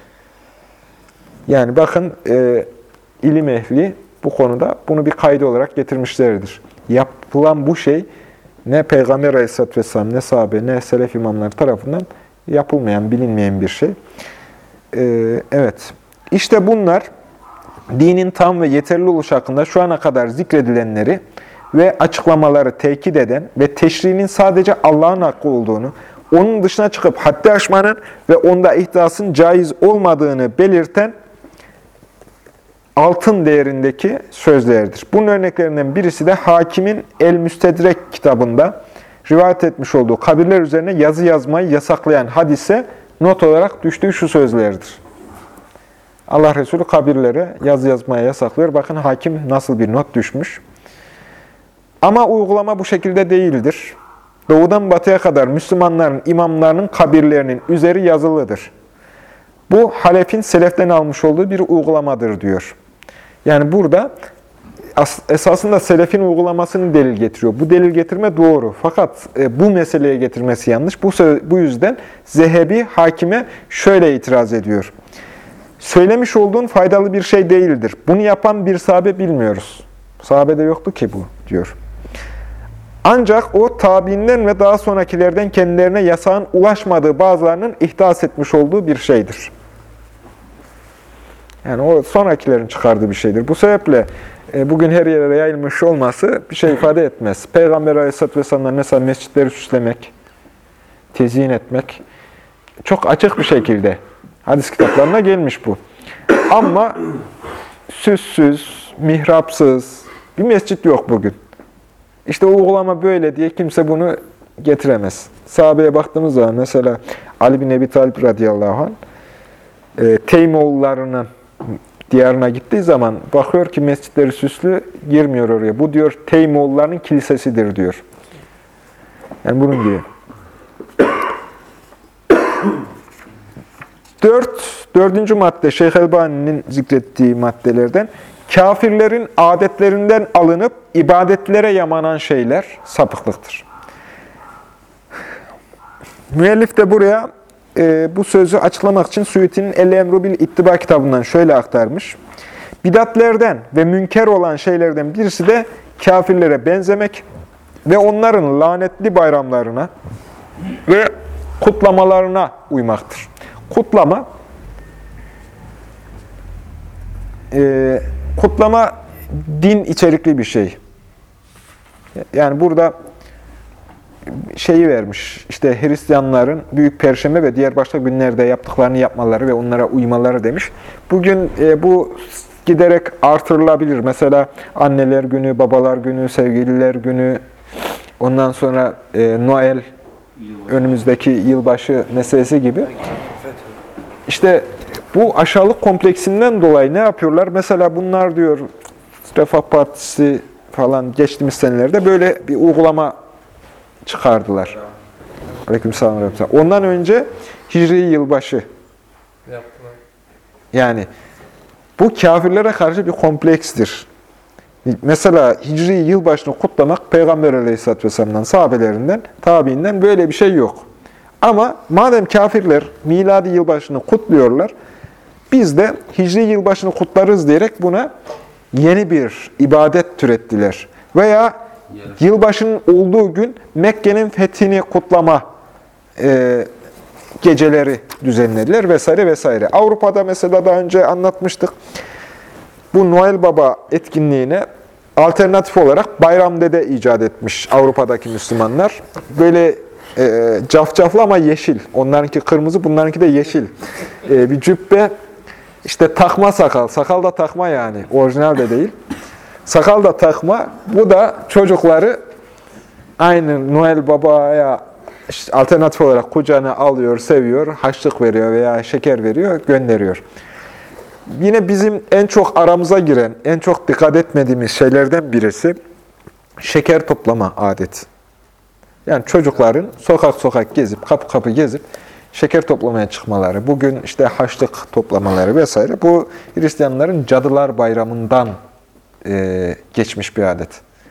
Yani bakın e, ilim ehli bu konuda bunu bir kaydı olarak getirmişlerdir. Yapılan bu şey ne Peygamber aleyhisselatü vesselam, ne sahabe, ne selef imamları tarafından yapılmayan, bilinmeyen bir şey. Ee, evet. İşte bunlar dinin tam ve yeterli oluş hakkında şu ana kadar zikredilenleri ve açıklamaları tekit eden ve teşriğinin sadece Allah'ın hakkı olduğunu, onun dışına çıkıp haddi aşmanın ve onda ihdasın caiz olmadığını belirten altın değerindeki sözlerdir. Bunun örneklerinden birisi de Hakim'in El-Müstedrek kitabında rivayet etmiş olduğu kabirler üzerine yazı yazmayı yasaklayan hadise not olarak düştüğü şu sözlerdir. Allah Resulü kabirlere yazı yazmaya yasaklıyor. Bakın Hakim nasıl bir not düşmüş. Ama uygulama bu şekilde değildir. Doğudan batıya kadar Müslümanların imamlarının kabirlerinin üzeri yazılıdır. Bu Halef'in seleften almış olduğu bir uygulamadır diyor. Yani burada esasında selefin uygulamasını delil getiriyor. Bu delil getirme doğru. Fakat e, bu meseleye getirmesi yanlış. Bu, bu yüzden Zehebi Hakim'e şöyle itiraz ediyor. Söylemiş olduğun faydalı bir şey değildir. Bunu yapan bir sahabe bilmiyoruz. Sahabede yoktu ki bu diyor. Ancak o tabiinden ve daha sonrakilerden kendilerine yasağın ulaşmadığı bazılarının ihdas etmiş olduğu bir şeydir. Yani o sonrakilerin çıkardığı bir şeydir. Bu sebeple e, bugün her yere yayılmış olması bir şey ifade etmez. Peygamber Aleyhisselatü Vesselam'dan mesela mescitleri süslemek, tezyin etmek çok açık bir şekilde hadis kitaplarına gelmiş bu. Ama süssüz, mihrapsız bir mescit yok bugün. İşte uygulama böyle diye kimse bunu getiremez. Sahabeye baktığımız zaman mesela Ali bin Ebi Talib radıyallahu anh, e, Teymoğullarının diyarına gittiği zaman bakıyor ki mescitleri süslü, girmiyor oraya. Bu diyor Teymoğullarının kilisesidir diyor. Yani bunun gibi. Dört, dördüncü madde Şeyh Elbani'nin zikrettiği maddelerden kafirlerin adetlerinden alınıp ibadetlere yamanan şeyler sapıklıktır. Müellif de buraya e, bu sözü açıklamak için Suyuti'nin El Emru bil İttiba kitabından şöyle aktarmış. Bidatlerden ve münker olan şeylerden birisi de kafirlere benzemek ve onların lanetli bayramlarına ve kutlamalarına uymaktır. Kutlama, e, kutlama din içerikli bir şey. Yani burada şeyi vermiş, işte Hristiyanların Büyük Perşembe ve diğer başka günlerde yaptıklarını yapmaları ve onlara uymaları demiş. Bugün e, bu giderek artırılabilir. Mesela anneler günü, babalar günü, sevgililer günü, ondan sonra e, Noel, önümüzdeki yılbaşı meselesi gibi. İşte bu aşağılık kompleksinden dolayı ne yapıyorlar? Mesela bunlar diyor, Refah Partisi falan geçtiğimiz senelerde böyle bir uygulama çıkardılar. Aleykümselam. Ondan önce Hicri yılbaşı yaptılar. Yani bu kafirlere karşı bir komplekstir. Mesela Hicri yılbaşını kutlamak Peygamber Aleyhisselatü Vesselam'dan, sahabelerinden, tabiinden böyle bir şey yok. Ama madem kafirler miladi yılbaşını kutluyorlar, biz de Hicri yılbaşını kutlarız diyerek buna yeni bir ibadet türettiler. Veya yılbaşının olduğu gün Mekke'nin fethini kutlama e, geceleri düzenlediler vesaire vesaire. Avrupa'da mesela daha önce anlatmıştık. Bu Noel Baba etkinliğine alternatif olarak Bayram Dede icat etmiş Avrupa'daki Müslümanlar. Böyle e, cafcaflı ama yeşil. Onlarınki kırmızı, bunlarınki de yeşil. E, bir cübbe, işte takma sakal. Sakal da takma yani. Orijinal de değil. Sakal da takma. Bu da çocukları aynı Noel Baba'ya işte alternatif olarak kucağına alıyor, seviyor, harçlık veriyor veya şeker veriyor, gönderiyor. Yine bizim en çok aramıza giren, en çok dikkat etmediğimiz şeylerden birisi şeker toplama adeti. Yani çocukların sokak sokak gezip, kapı kapı gezip şeker toplamaya çıkmaları, bugün işte harçlık toplamaları vesaire, bu Hristiyanların Cadılar Bayramı'ndan e, geçmiş bir adet.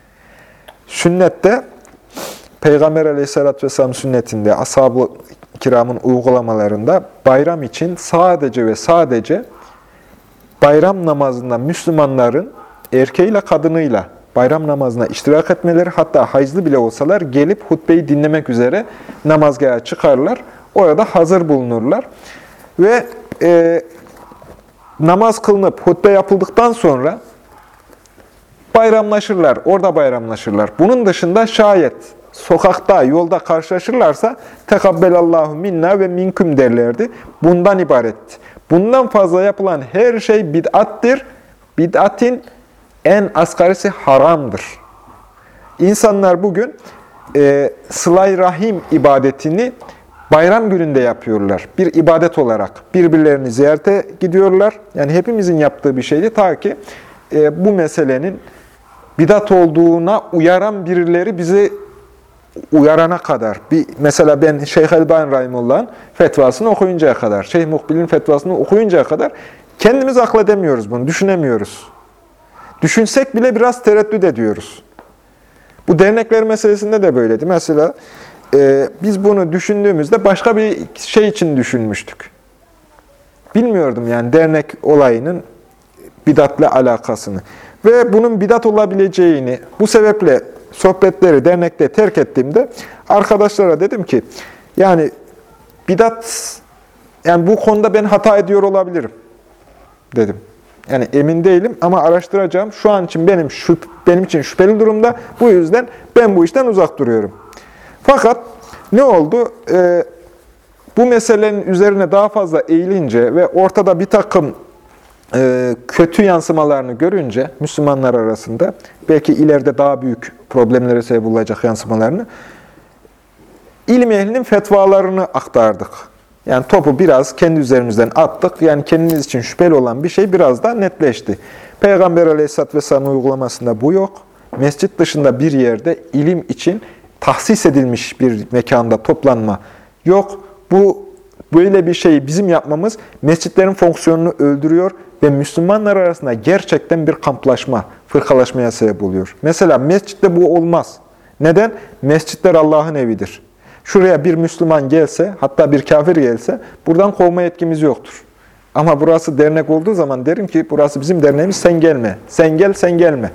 Sünnette, Peygamber Aleyhisselatü Vesselam sünnetinde, ashab-ı kiramın uygulamalarında bayram için sadece ve sadece bayram namazında Müslümanların erkeğiyle kadınıyla bayram namazına iştirak etmeleri, hatta hayızlı bile olsalar gelip hutbeyi dinlemek üzere namazgaha çıkarlar, orada hazır bulunurlar. Ve e, namaz kılınıp hutbe yapıldıktan sonra bayramlaşırlar, orada bayramlaşırlar. Bunun dışında şayet sokakta, yolda karşılaşırlarsa tekabbelallahu minna ve minküm derlerdi. Bundan ibaretti. Bundan fazla yapılan her şey bid'attir. Bid'atin en asgarisi haramdır. İnsanlar bugün e, sıla-i rahim ibadetini bayram gününde yapıyorlar. Bir ibadet olarak birbirlerini ziyarete gidiyorlar. Yani hepimizin yaptığı bir şeydi ta ki e, bu meselenin bidat olduğuna uyaran birileri bizi uyarana kadar. Bir, mesela ben Şeyh Elbani Rahimullah'ın fetvasını okuyuncaya kadar, Şeyh Mukbil'in fetvasını okuyuncaya kadar kendimiz akledemiyoruz bunu, düşünemiyoruz. Düşünsek bile biraz tereddüt ediyoruz. Bu dernekler meselesinde de böyleydi. Mesela e, biz bunu düşündüğümüzde başka bir şey için düşünmüştük. Bilmiyordum yani dernek olayının bidatla alakasını. Ve bunun bidat olabileceğini, bu sebeple sohbetleri dernekte terk ettiğimde arkadaşlara dedim ki, yani bidat, yani bu konuda ben hata ediyor olabilirim dedim. Yani emin değilim ama araştıracağım. Şu an için benim şüp, benim için şüpheli durumda. Bu yüzden ben bu işten uzak duruyorum. Fakat ne oldu? Ee, bu meselenin üzerine daha fazla eğilince ve ortada bir takım e, kötü yansımalarını görünce Müslümanlar arasında, belki ileride daha büyük problemlere sebep olacak yansımalarını, ilim ehlinin fetvalarını aktardık. Yani topu biraz kendi üzerimizden attık. Yani kendimiz için şüpheli olan bir şey biraz daha netleşti. Peygamber Aleyhisselatü Vesselam'ın uygulamasında bu yok. Mescit dışında bir yerde ilim için tahsis edilmiş bir mekanda toplanma yok. Bu böyle bir şeyi bizim yapmamız mescitlerin fonksiyonunu öldürüyor ve Müslümanlar arasında gerçekten bir kamplaşma, fırkalaşmaya sebep oluyor. Mesela mescitte bu olmaz. Neden? Mescitler Allah'ın evidir. Şuraya bir Müslüman gelse, hatta bir kafir gelse buradan kovma yetkimiz yoktur. Ama burası dernek olduğu zaman derim ki burası bizim derneğimiz, sen gelme. Sen gel, sen gelme.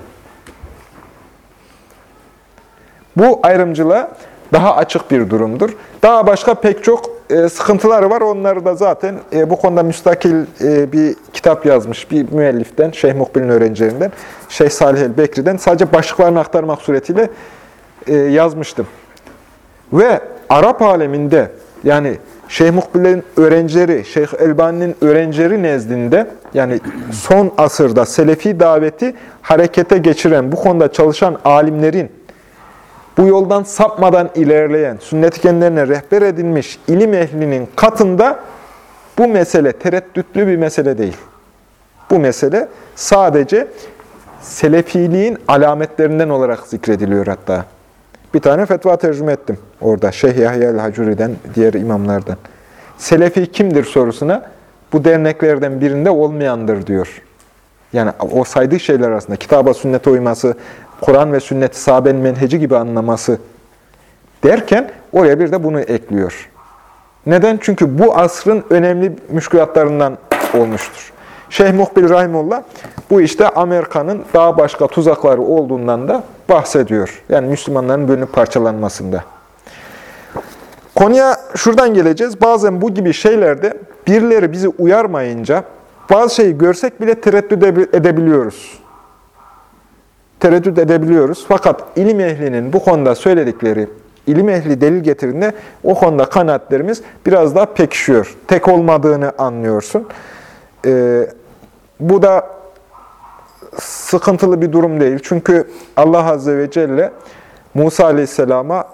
Bu ayrımcılığa daha açık bir durumdur. Daha başka pek çok e, sıkıntıları var. Onları da zaten e, bu konuda müstakil e, bir kitap yazmış bir müelliften, Şeyh Mukbil'in öğrencilerinden, Şeyh Salih el-Bekri'den sadece başlıklarını aktarmak suretiyle e, yazmıştım. Ve Arap aleminde yani Şeyh Mukbil'in öğrencileri, Şeyh Elbani'nin öğrencileri nezdinde yani son asırda Selefi daveti harekete geçiren, bu konuda çalışan alimlerin, bu yoldan sapmadan ilerleyen, sünnet-i kendilerine rehber edilmiş ilim ehlinin katında bu mesele tereddütlü bir mesele değil. Bu mesele sadece selefiliğin alametlerinden olarak zikrediliyor hatta. Bir tane fetva tercüme ettim orada. Şeyh Yahya el-Hacuri'den, diğer imamlardan. Selefi kimdir sorusuna bu derneklerden birinde olmayandır diyor. Yani o saydığı şeyler arasında kitaba, sünnete uyması, Kur'an ve sünnet-i sahabenin menheci gibi anlaması derken oraya bir de bunu ekliyor. Neden? Çünkü bu asrın önemli müşkülatlarından olmuştur. Şeyh Mukbil Rahimullah bu işte Amerika'nın daha başka tuzakları olduğundan da bahsediyor. Yani Müslümanların bölünüp parçalanmasında. Konuya şuradan geleceğiz. Bazen bu gibi şeylerde birileri bizi uyarmayınca bazı şeyi görsek bile tereddüt edebiliyoruz. Tereddüt edebiliyoruz. Fakat ilim ehlinin bu konuda söyledikleri, ilim ehli delil getirdiğinde o konuda kanaatlerimiz biraz daha pekişiyor. Tek olmadığını anlıyorsun. Ee, bu da sıkıntılı bir durum değil. Çünkü Allah Azze ve Celle Musa Aleyhisselam'a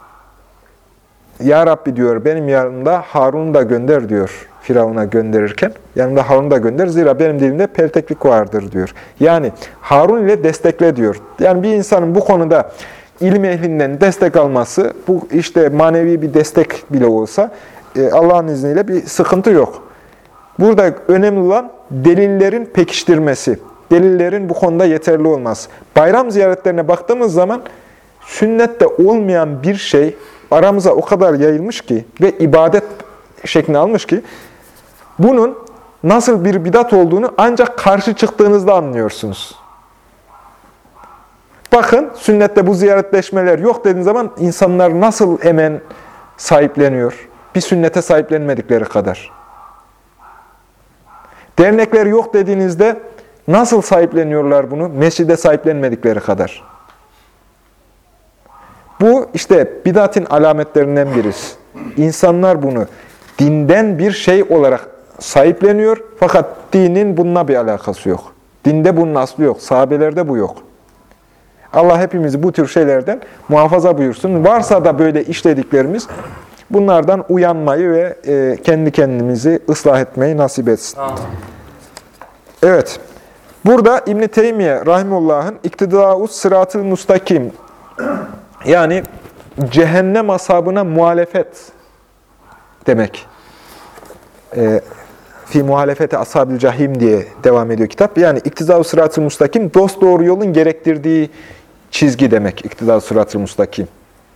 Ya Rabbi diyor, benim yanımda Harun'u da gönder diyor. Firavun'a gönderirken, yanımda Harun'u da gönder. Zira benim dilimde pelteklik vardır diyor. Yani Harun ile destekle diyor. Yani bir insanın bu konuda ilim ehlinden destek alması, bu işte manevi bir destek bile olsa Allah'ın izniyle bir sıkıntı yok. Burada önemli olan delillerin pekiştirmesi, delillerin bu konuda yeterli olması. Bayram ziyaretlerine baktığımız zaman sünnette olmayan bir şey aramıza o kadar yayılmış ki ve ibadet şeklini almış ki bunun nasıl bir bidat olduğunu ancak karşı çıktığınızda anlıyorsunuz. Bakın sünnette bu ziyaretleşmeler yok dediğiniz zaman insanlar nasıl hemen sahipleniyor. Bir sünnete sahiplenmedikleri kadar. Dernekler yok dediğinizde nasıl sahipleniyorlar bunu? Mescide sahiplenmedikleri kadar. Bu işte bidatın alametlerinden birisi. İnsanlar bunu dinden bir şey olarak sahipleniyor fakat dinin bununla bir alakası yok. Dinde bunun aslı yok. Sahabelerde bu yok. Allah hepimizi bu tür şeylerden muhafaza buyursun. Varsa da böyle işlediklerimiz bunlardan uyanmayı ve e, kendi kendimizi ıslah etmeyi nasip etsin. Evet. Burada İbn-i Teymiye Rahimullah'ın İktidâ-us sırat-ı mustakim yani cehennem ashabına muhalefet demek. E, Fi muhalefeti ashab-ı cahim diye devam ediyor kitap. Yani İktidâ-u sırat-ı mustakim dosdoğru yolun gerektirdiği çizgi demek. İktidâ-u sırat-ı mustakim.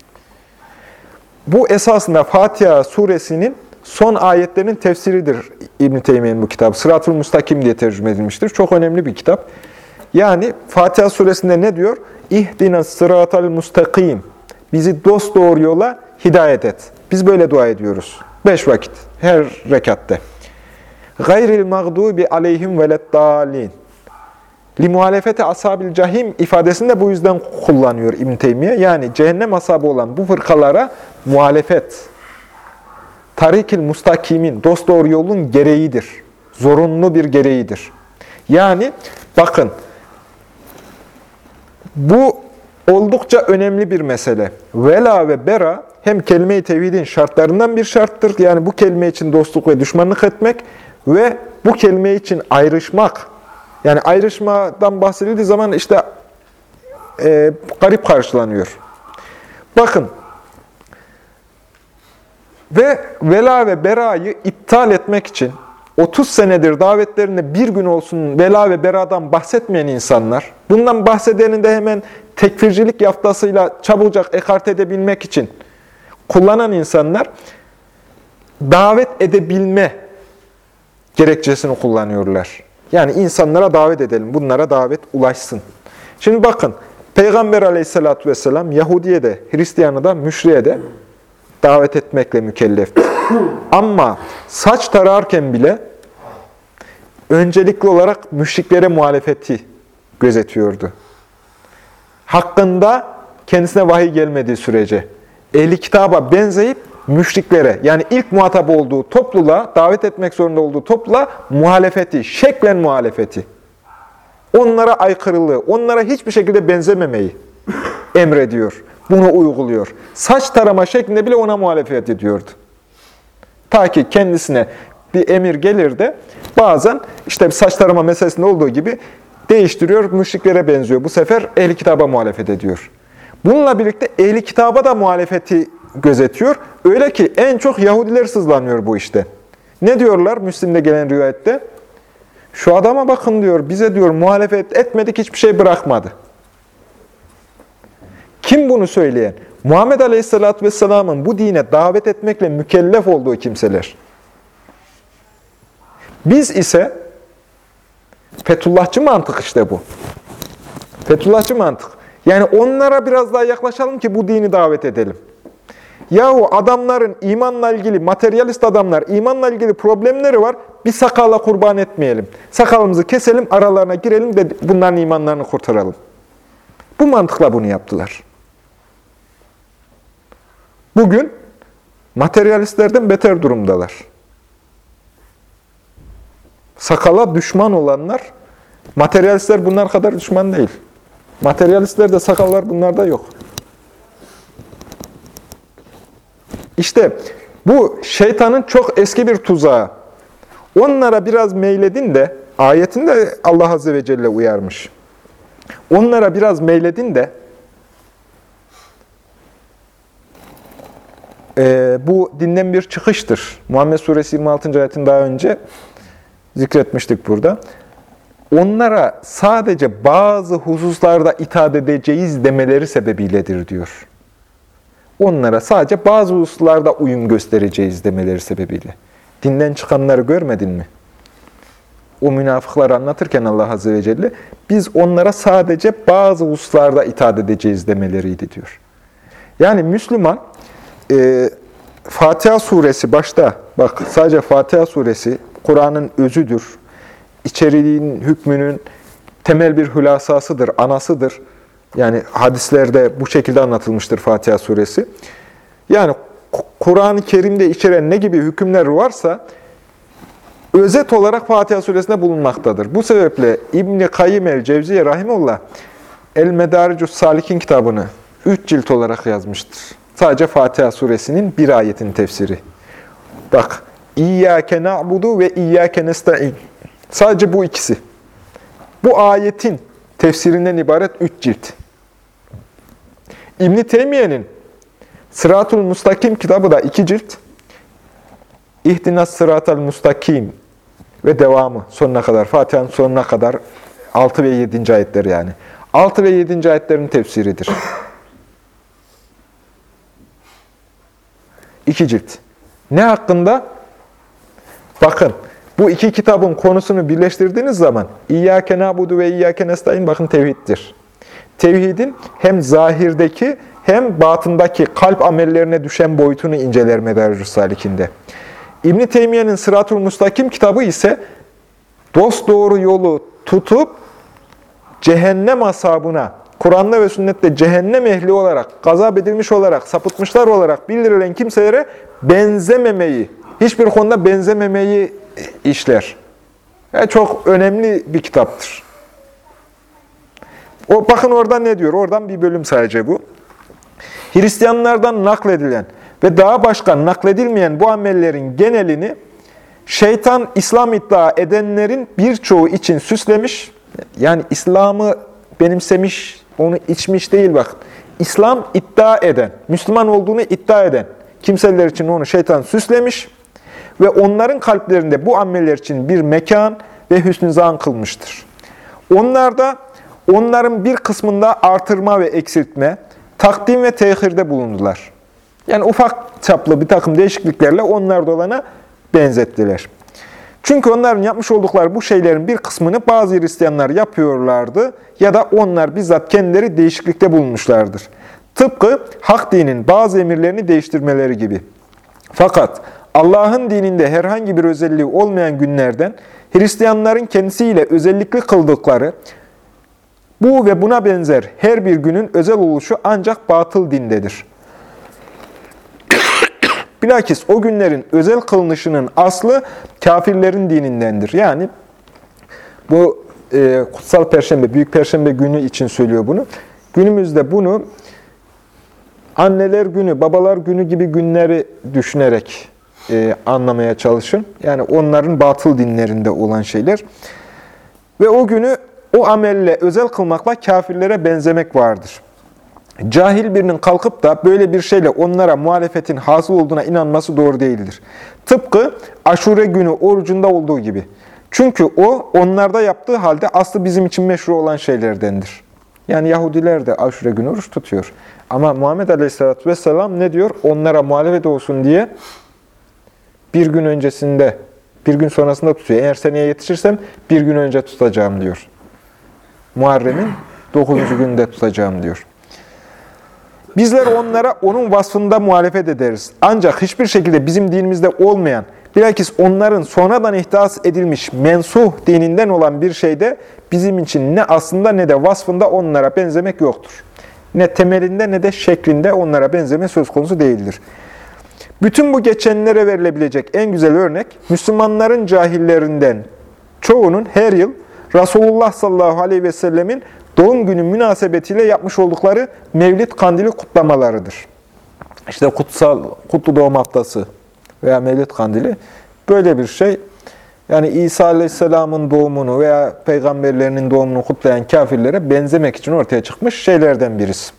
Bu esasında Fatiha suresinin son ayetlerinin tefsiridir İbn-i Teymiye'nin bu kitabı. Sırat-ı Mustakim diye tercüme edilmiştir. Çok önemli bir kitap. Yani Fatiha suresinde ne diyor? İhdina sıratal mustakim. Bizi dosdoğru yola hidayet et. Biz böyle dua ediyoruz. Beş vakit. Her rekatte. Gayril mağdubi aleyhim veleddalin. Li muhalefeti ashab-ül cahim ifadesini de bu yüzden kullanıyor İbn-i Teymiye. Yani cehennem ashabı olan bu fırkalara muhalefet. Tarik-il mustakimin, dosdoğru yolun gereğidir. Zorunlu bir gereğidir. Yani bakın, bu oldukça önemli bir mesele. Vela ve bera hem kelime-i tevhidin şartlarından bir şarttır. Yani bu kelime için dostluk ve düşmanlık etmek ve bu kelime için ayrışmak. Yani ayrışmadan bahsedildiği zaman işte e, garip karşılanıyor. Bakın, ve vela ve berayı iptal etmek için otuz senedir davetlerinde bir gün olsun vela ve beradan bahsetmeyen insanlar, bundan bahsedenin de hemen tekfircilik yaftasıyla çabucak ekarte edebilmek için kullanan insanlar, davet edebilme gerekçesini kullanıyorlar. Yani insanlara davet edelim, bunlara davet ulaşsın. Şimdi bakın, Peygamber aleyhissalatü vesselam Yahudi'ye de, Hristiyan'a da, müşriye de davet etmekle mükellefti. Ama saç tararken bile öncelikli olarak müşriklere muhalefeti gözetiyordu. Hakkında kendisine vahiy gelmediği sürece ehli kitaba benzeyip müşriklere, yani ilk muhatap olduğu topluluğa, davet etmek zorunda olduğu topluluğa muhalefeti, şeklen muhalefeti, onlara aykırılığı, onlara hiçbir şekilde benzememeyi emrediyor. Bunu uyguluyor. Saç tarama şeklinde bile ona muhalefet ediyordu. Ta ki kendisine bir emir gelir de bazen işte saç tarama meselesinde olduğu gibi değiştiriyor, müşriklere benziyor. Bu sefer ehli kitaba muhalefet ediyor. Bununla birlikte ehli kitaba da muhalefeti gözetiyor. Öyle ki en çok Yahudiler sızlanıyor bu işte. Ne diyorlar Müslim'de gelen rivayette? Şu adama bakın diyor, bize diyor muhalefet etmedik, hiçbir şey bırakmadı. Kim bunu söyleyen? Muhammed Aleyhisselatü Vesselam'ın bu dine davet etmekle mükellef olduğu kimseler. Biz ise Fethullahçı mantık işte bu. Fethullahçı mantık. Yani onlara biraz daha yaklaşalım ki bu dini davet edelim. Yahu adamların imanla ilgili, materyalist adamlar, imanla ilgili problemleri var. Bir sakalla kurban etmeyelim. Sakalımızı keselim, aralarına girelim de bunların imanlarını kurtaralım. Bu mantıkla bunu yaptılar. Bugün materyalistlerden beter durumdalar. Sakala düşman olanlar, materyalistler bunlar kadar düşman değil. Materyalistlerde sakallar bunlarda yok. İşte bu şeytanın çok eski bir tuzağı. Onlara biraz meyledin de, ayetinde Allah Azze ve Celle uyarmış. Onlara biraz meyledin de, e, bu dinden bir çıkıştır. Muhammed Suresi yirmi altıncı ayetin daha önce zikretmiştik burada. Onlara sadece bazı hususlarda itaat edeceğiz demeleri sebebiyledir diyor. Onlara sadece bazı hususlarda uyum göstereceğiz demeleri sebebiyle. Dinden çıkanları görmedin mi? O münafıkları anlatırken Allah Azze ve Celle, biz onlara sadece bazı hususlarda itaat edeceğiz demeleriydi diyor. Yani Müslüman, e, Fatiha suresi başta, bak sadece Fatiha suresi Kur'an'ın özüdür. İçeriğin, hükmünün temel bir hülasasıdır, anasıdır. Yani hadislerde bu şekilde anlatılmıştır Fatiha suresi. Yani Kur'an-ı Kerim'de içeren ne gibi hükümler varsa özet olarak Fatiha suresinde bulunmaktadır. Bu sebeple İbn-i Kayyim el-Cevziye rahimullah El-Medaricus Salikin kitabını üç cilt olarak yazmıştır. Sadece Fatiha suresinin bir ayetin tefsiri. Bak, İyyâke na'budu ve İyyâke nesta'in. Sadece bu ikisi. Bu ayetin tefsirinden ibaret üç cilt. İbn-i Teymiye'nin Sıratul Mustakim kitabı da iki cilt. İhtinas sıratal mustakim ve devamı sonuna kadar, Fatiha'nın sonuna kadar altı ve yedinci ayetler yani. altı ve yedinci ayetlerin tefsiridir. İki cilt. Ne hakkında? Bakın, bu iki kitabın konusunu birleştirdiğiniz zaman İyyâke na'budu ve İyyâke nestaîn, bakın tevhiddir. Tevhidin hem zahirdeki hem batındaki kalp amellerine düşen boyutunu inceler Medaricus Salikinde. İbn-i Teymiye'nin Sıratul Mustakim kitabı ise dosdoğru yolu tutup cehennem ashabına, Kur'an'da ve sünnette cehennem ehli olarak, gazap edilmiş olarak, sapıtmışlar olarak bildirilen kimselere benzememeyi, hiçbir konuda benzememeyi işler. Yani çok önemli bir kitaptır. O bakın orada ne diyor? Oradan bir bölüm sadece bu. Hristiyanlardan nakledilen ve daha başka nakledilmeyen bu amellerin genelini şeytan İslam iddia edenlerin birçoğu için süslemiş. Yani İslam'ı benimsemiş, onu içmiş değil bak. İslam iddia eden, Müslüman olduğunu iddia eden kimseler için onu şeytan süslemiş ve onların kalplerinde bu ameller için bir mekan ve hüsnü zan kılmıştır. Onlar da onların bir kısmında artırma ve eksiltme, takdim ve tehirde bulundular. Yani ufak çaplı bir takım değişikliklerle onlar da olana benzettiler. Çünkü onların yapmış oldukları bu şeylerin bir kısmını bazı Hristiyanlar yapıyorlardı ya da onlar bizzat kendileri değişiklikte bulunmuşlardır. Tıpkı hak dinin bazı emirlerini değiştirmeleri gibi. Fakat Allah'ın dininde herhangi bir özelliği olmayan günlerden Hristiyanların kendisiyle özellikle kıldıkları bu ve buna benzer her bir günün özel oluşu ancak batıl dindedir. Bilakis o günlerin özel kılınışının aslı kafirlerin dinindendir. Yani bu e, Kutsal Perşembe, Büyük Perşembe günü için söylüyor bunu. Günümüzde bunu anneler günü, babalar günü gibi günleri düşünerek e, anlamaya çalışın. Yani onların batıl dinlerinde olan şeyler. Ve o günü o amelle özel kılmakla kafirlere benzemek vardır. Cahil birinin kalkıp da böyle bir şeyle onlara muhalefetin hasıl olduğuna inanması doğru değildir. Tıpkı Aşure günü orucunda olduğu gibi. Çünkü o onlarda yaptığı halde aslı bizim için meşru olan şeylerdendir. Yani Yahudiler de Aşure günü oruç tutuyor. Ama Muhammed Aleyhisselatü Vesselam ne diyor? Onlara muhalefet olsun diye bir gün öncesinde, bir gün sonrasında tutuyor. Eğer seneye yetişirsem bir gün önce tutacağım diyor. Muharrem'in dokuzuncu günde tutacağım diyor. Bizler onlara onun vasfında muhalefet ederiz. Ancak hiçbir şekilde bizim dinimizde olmayan, bilakis onların sonradan ihdas edilmiş mensuh dininden olan bir şeyde bizim için ne aslında ne de vasfında onlara benzemek yoktur. Ne temelinde ne de şeklinde onlara benzeme söz konusu değildir. Bütün bu geçenlere verilebilecek en güzel örnek, Müslümanların cahillerinden çoğunun her yıl Resulullah sallallahu aleyhi ve sellemin doğum günü münasebetiyle yapmış oldukları Mevlid Kandili kutlamalarıdır. İşte kutsal, kutlu doğum haftası veya Mevlid Kandili böyle bir şey. Yani İsa Aleyhisselam'ın doğumunu veya peygamberlerinin doğumunu kutlayan kafirlere benzemek için ortaya çıkmış şeylerden birisi.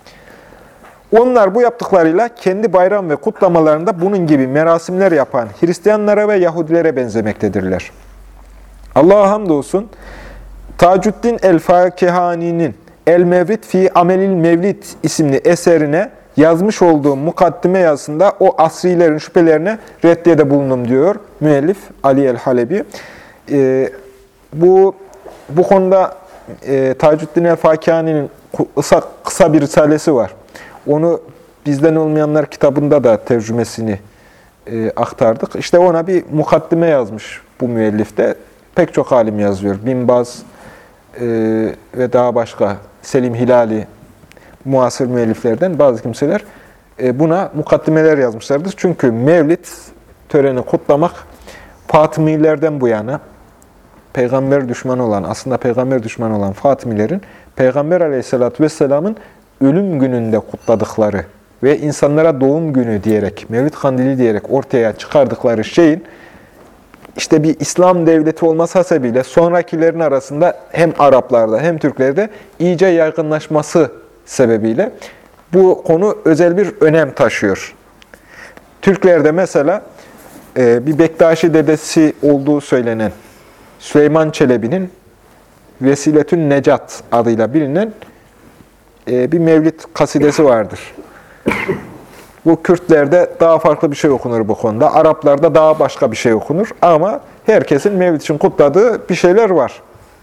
Onlar bu yaptıklarıyla kendi bayram ve kutlamalarında bunun gibi merasimler yapan Hristiyanlara ve Yahudilere benzemektedirler. Allah'a hamdolsun, Tacuddin el-Fakihani'nin El-Mevlid fi Amelil Mevlid isimli eserine yazmış olduğu mukaddime yazısında o asrilerin şüphelerine reddiyede bulundum diyor müellif Ali el-Halebi. Ee, bu bu konuda e, Tacuddin el-Fakihani'nin kısa, kısa bir risalesi var. Onu bizden olmayanlar kitabında da tercümesini e, aktardık. İşte ona bir mukaddime yazmış bu müellif de. Pek çok alim yazıyor. Bin Baz e, ve daha başka Selim Hilali muasır müelliflerden bazı kimseler e, buna mukaddimeler yazmışlardır. Çünkü Mevlid töreni kutlamak Fatımilerden bu yana peygamber düşmanı olan, aslında peygamber düşmanı olan Fatımilerin Peygamber Aleyhisselatü Vesselam'ın ölüm gününde kutladıkları ve insanlara doğum günü diyerek, Mevlid Kandili diyerek ortaya çıkardıkları şeyin İşte bir İslam devleti olması hasebiyle sonrakilerin arasında hem Araplarda hem Türklerde iyice yaygınlaşması sebebiyle bu konu özel bir önem taşıyor. Türklerde mesela bir Bektaşi dedesi olduğu söylenen Süleyman Çelebi'nin Vesiletün Necat adıyla bilinen bir mevlid kasidesi vardır. Bu Kürtlerde daha farklı bir şey okunur bu konuda. Araplarda daha başka bir şey okunur. Ama herkesin mevlid için kutladığı bir şeyler var.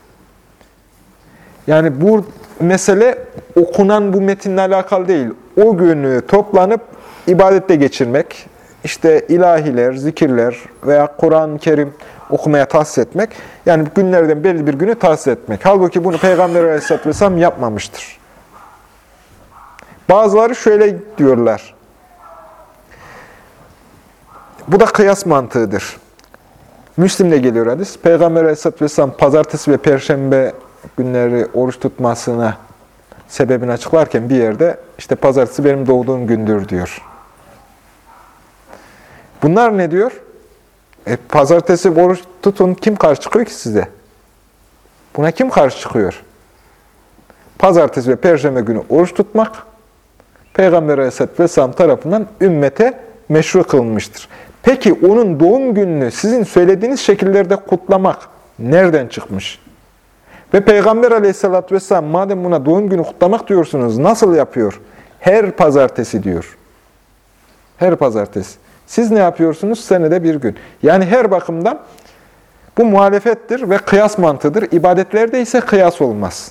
Yani bu mesele okunan bu metinle alakalı değil. O günü toplanıp ibadette geçirmek, işte ilahiler, zikirler veya Kur'an-ı Kerim okumaya tahsis etmek. Yani günlerden belli bir günü tahsis etmek. Halbuki bunu Peygamber Aleyhisselatü Vesselam yapmamıştır. Bazıları şöyle diyorlar. Bu da kıyas mantığıdır. Müslim'de geliyor hadis. Peygamber Aleyhisselatü Vesselam pazartesi ve perşembe günleri oruç tutmasına sebebini açıklarken bir yerde işte pazartesi benim doğduğum gündür diyor. Bunlar ne diyor? E, pazartesi oruç tutun, kim karşı çıkıyor ki size? Buna kim karşı çıkıyor? Pazartesi ve Perşembe günü oruç tutmak, Peygamber Aleyhisselatü Vesselam tarafından ümmete meşru kılınmıştır. Peki onun doğum gününü sizin söylediğiniz şekillerde kutlamak nereden çıkmış? Ve Peygamber Aleyhisselatü Vesselam madem buna doğum günü kutlamak diyorsunuz, nasıl yapıyor? Her pazartesi diyor. Her pazartesi. Siz ne yapıyorsunuz? Senede bir gün. Yani her bakımdan bu muhalefettir ve kıyas mantığıdır. İbadetlerde ise kıyas olmaz.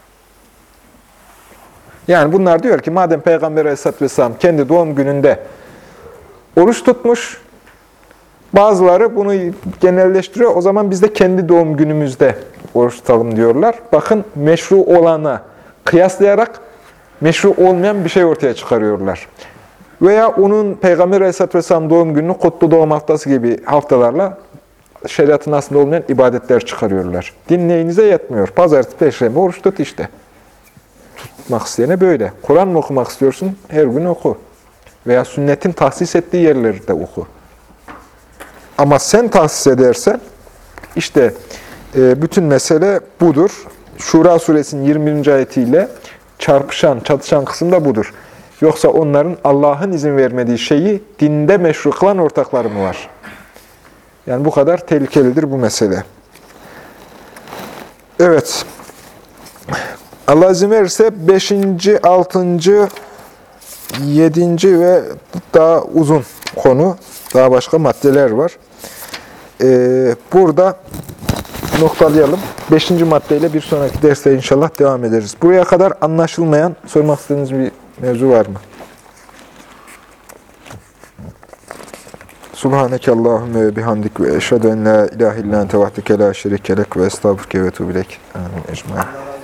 Yani bunlar diyor ki madem Peygamber Aleyhisselatü Vesselam kendi doğum gününde oruç tutmuş, bazıları bunu genelleştiriyor. O zaman biz de kendi doğum günümüzde oruç tutalım diyorlar. Bakın meşru olana kıyaslayarak meşru olmayan bir şey ortaya çıkarıyorlar. Veya onun Peygamber Aleyhisselatü Vesselam doğum gününü kutlu doğum haftası gibi haftalarla şeriatın aslında olmayan ibadetler çıkarıyorlar. Din neyinize yetmiyor? Pazartesi, Perşembe oruç tut işte. Tutmak isteyene böyle. Kur'an mı okumak istiyorsun? Her gün oku. Veya sünnetin tahsis ettiği yerlerde oku. Ama sen tahsis edersen, işte e, bütün mesele budur. Şura suresinin yirmi birinci ayetiyle çarpışan, çatışan kısım da budur. Yoksa onların Allah'ın izin vermediği şeyi dinde meşru kılan ortakları mı var? Yani bu kadar tehlikelidir bu mesele. Evet. Allah izin verirse beşinci, altıncı, yedinci ve daha uzun konu, daha başka maddeler var. Ee, burada noktalayalım. Beşinci maddeyle bir sonraki derste inşallah devam ederiz. Buraya kadar anlaşılmayan, sormak istediğiniz bir mevzu var mı? Subhaneke Allahümme ve bihamdik ve eşhedü en la ilahe illa ente vahdike la şerike lek ve estağfurke ve etûbü ileyk. Amin. Ecmaîn.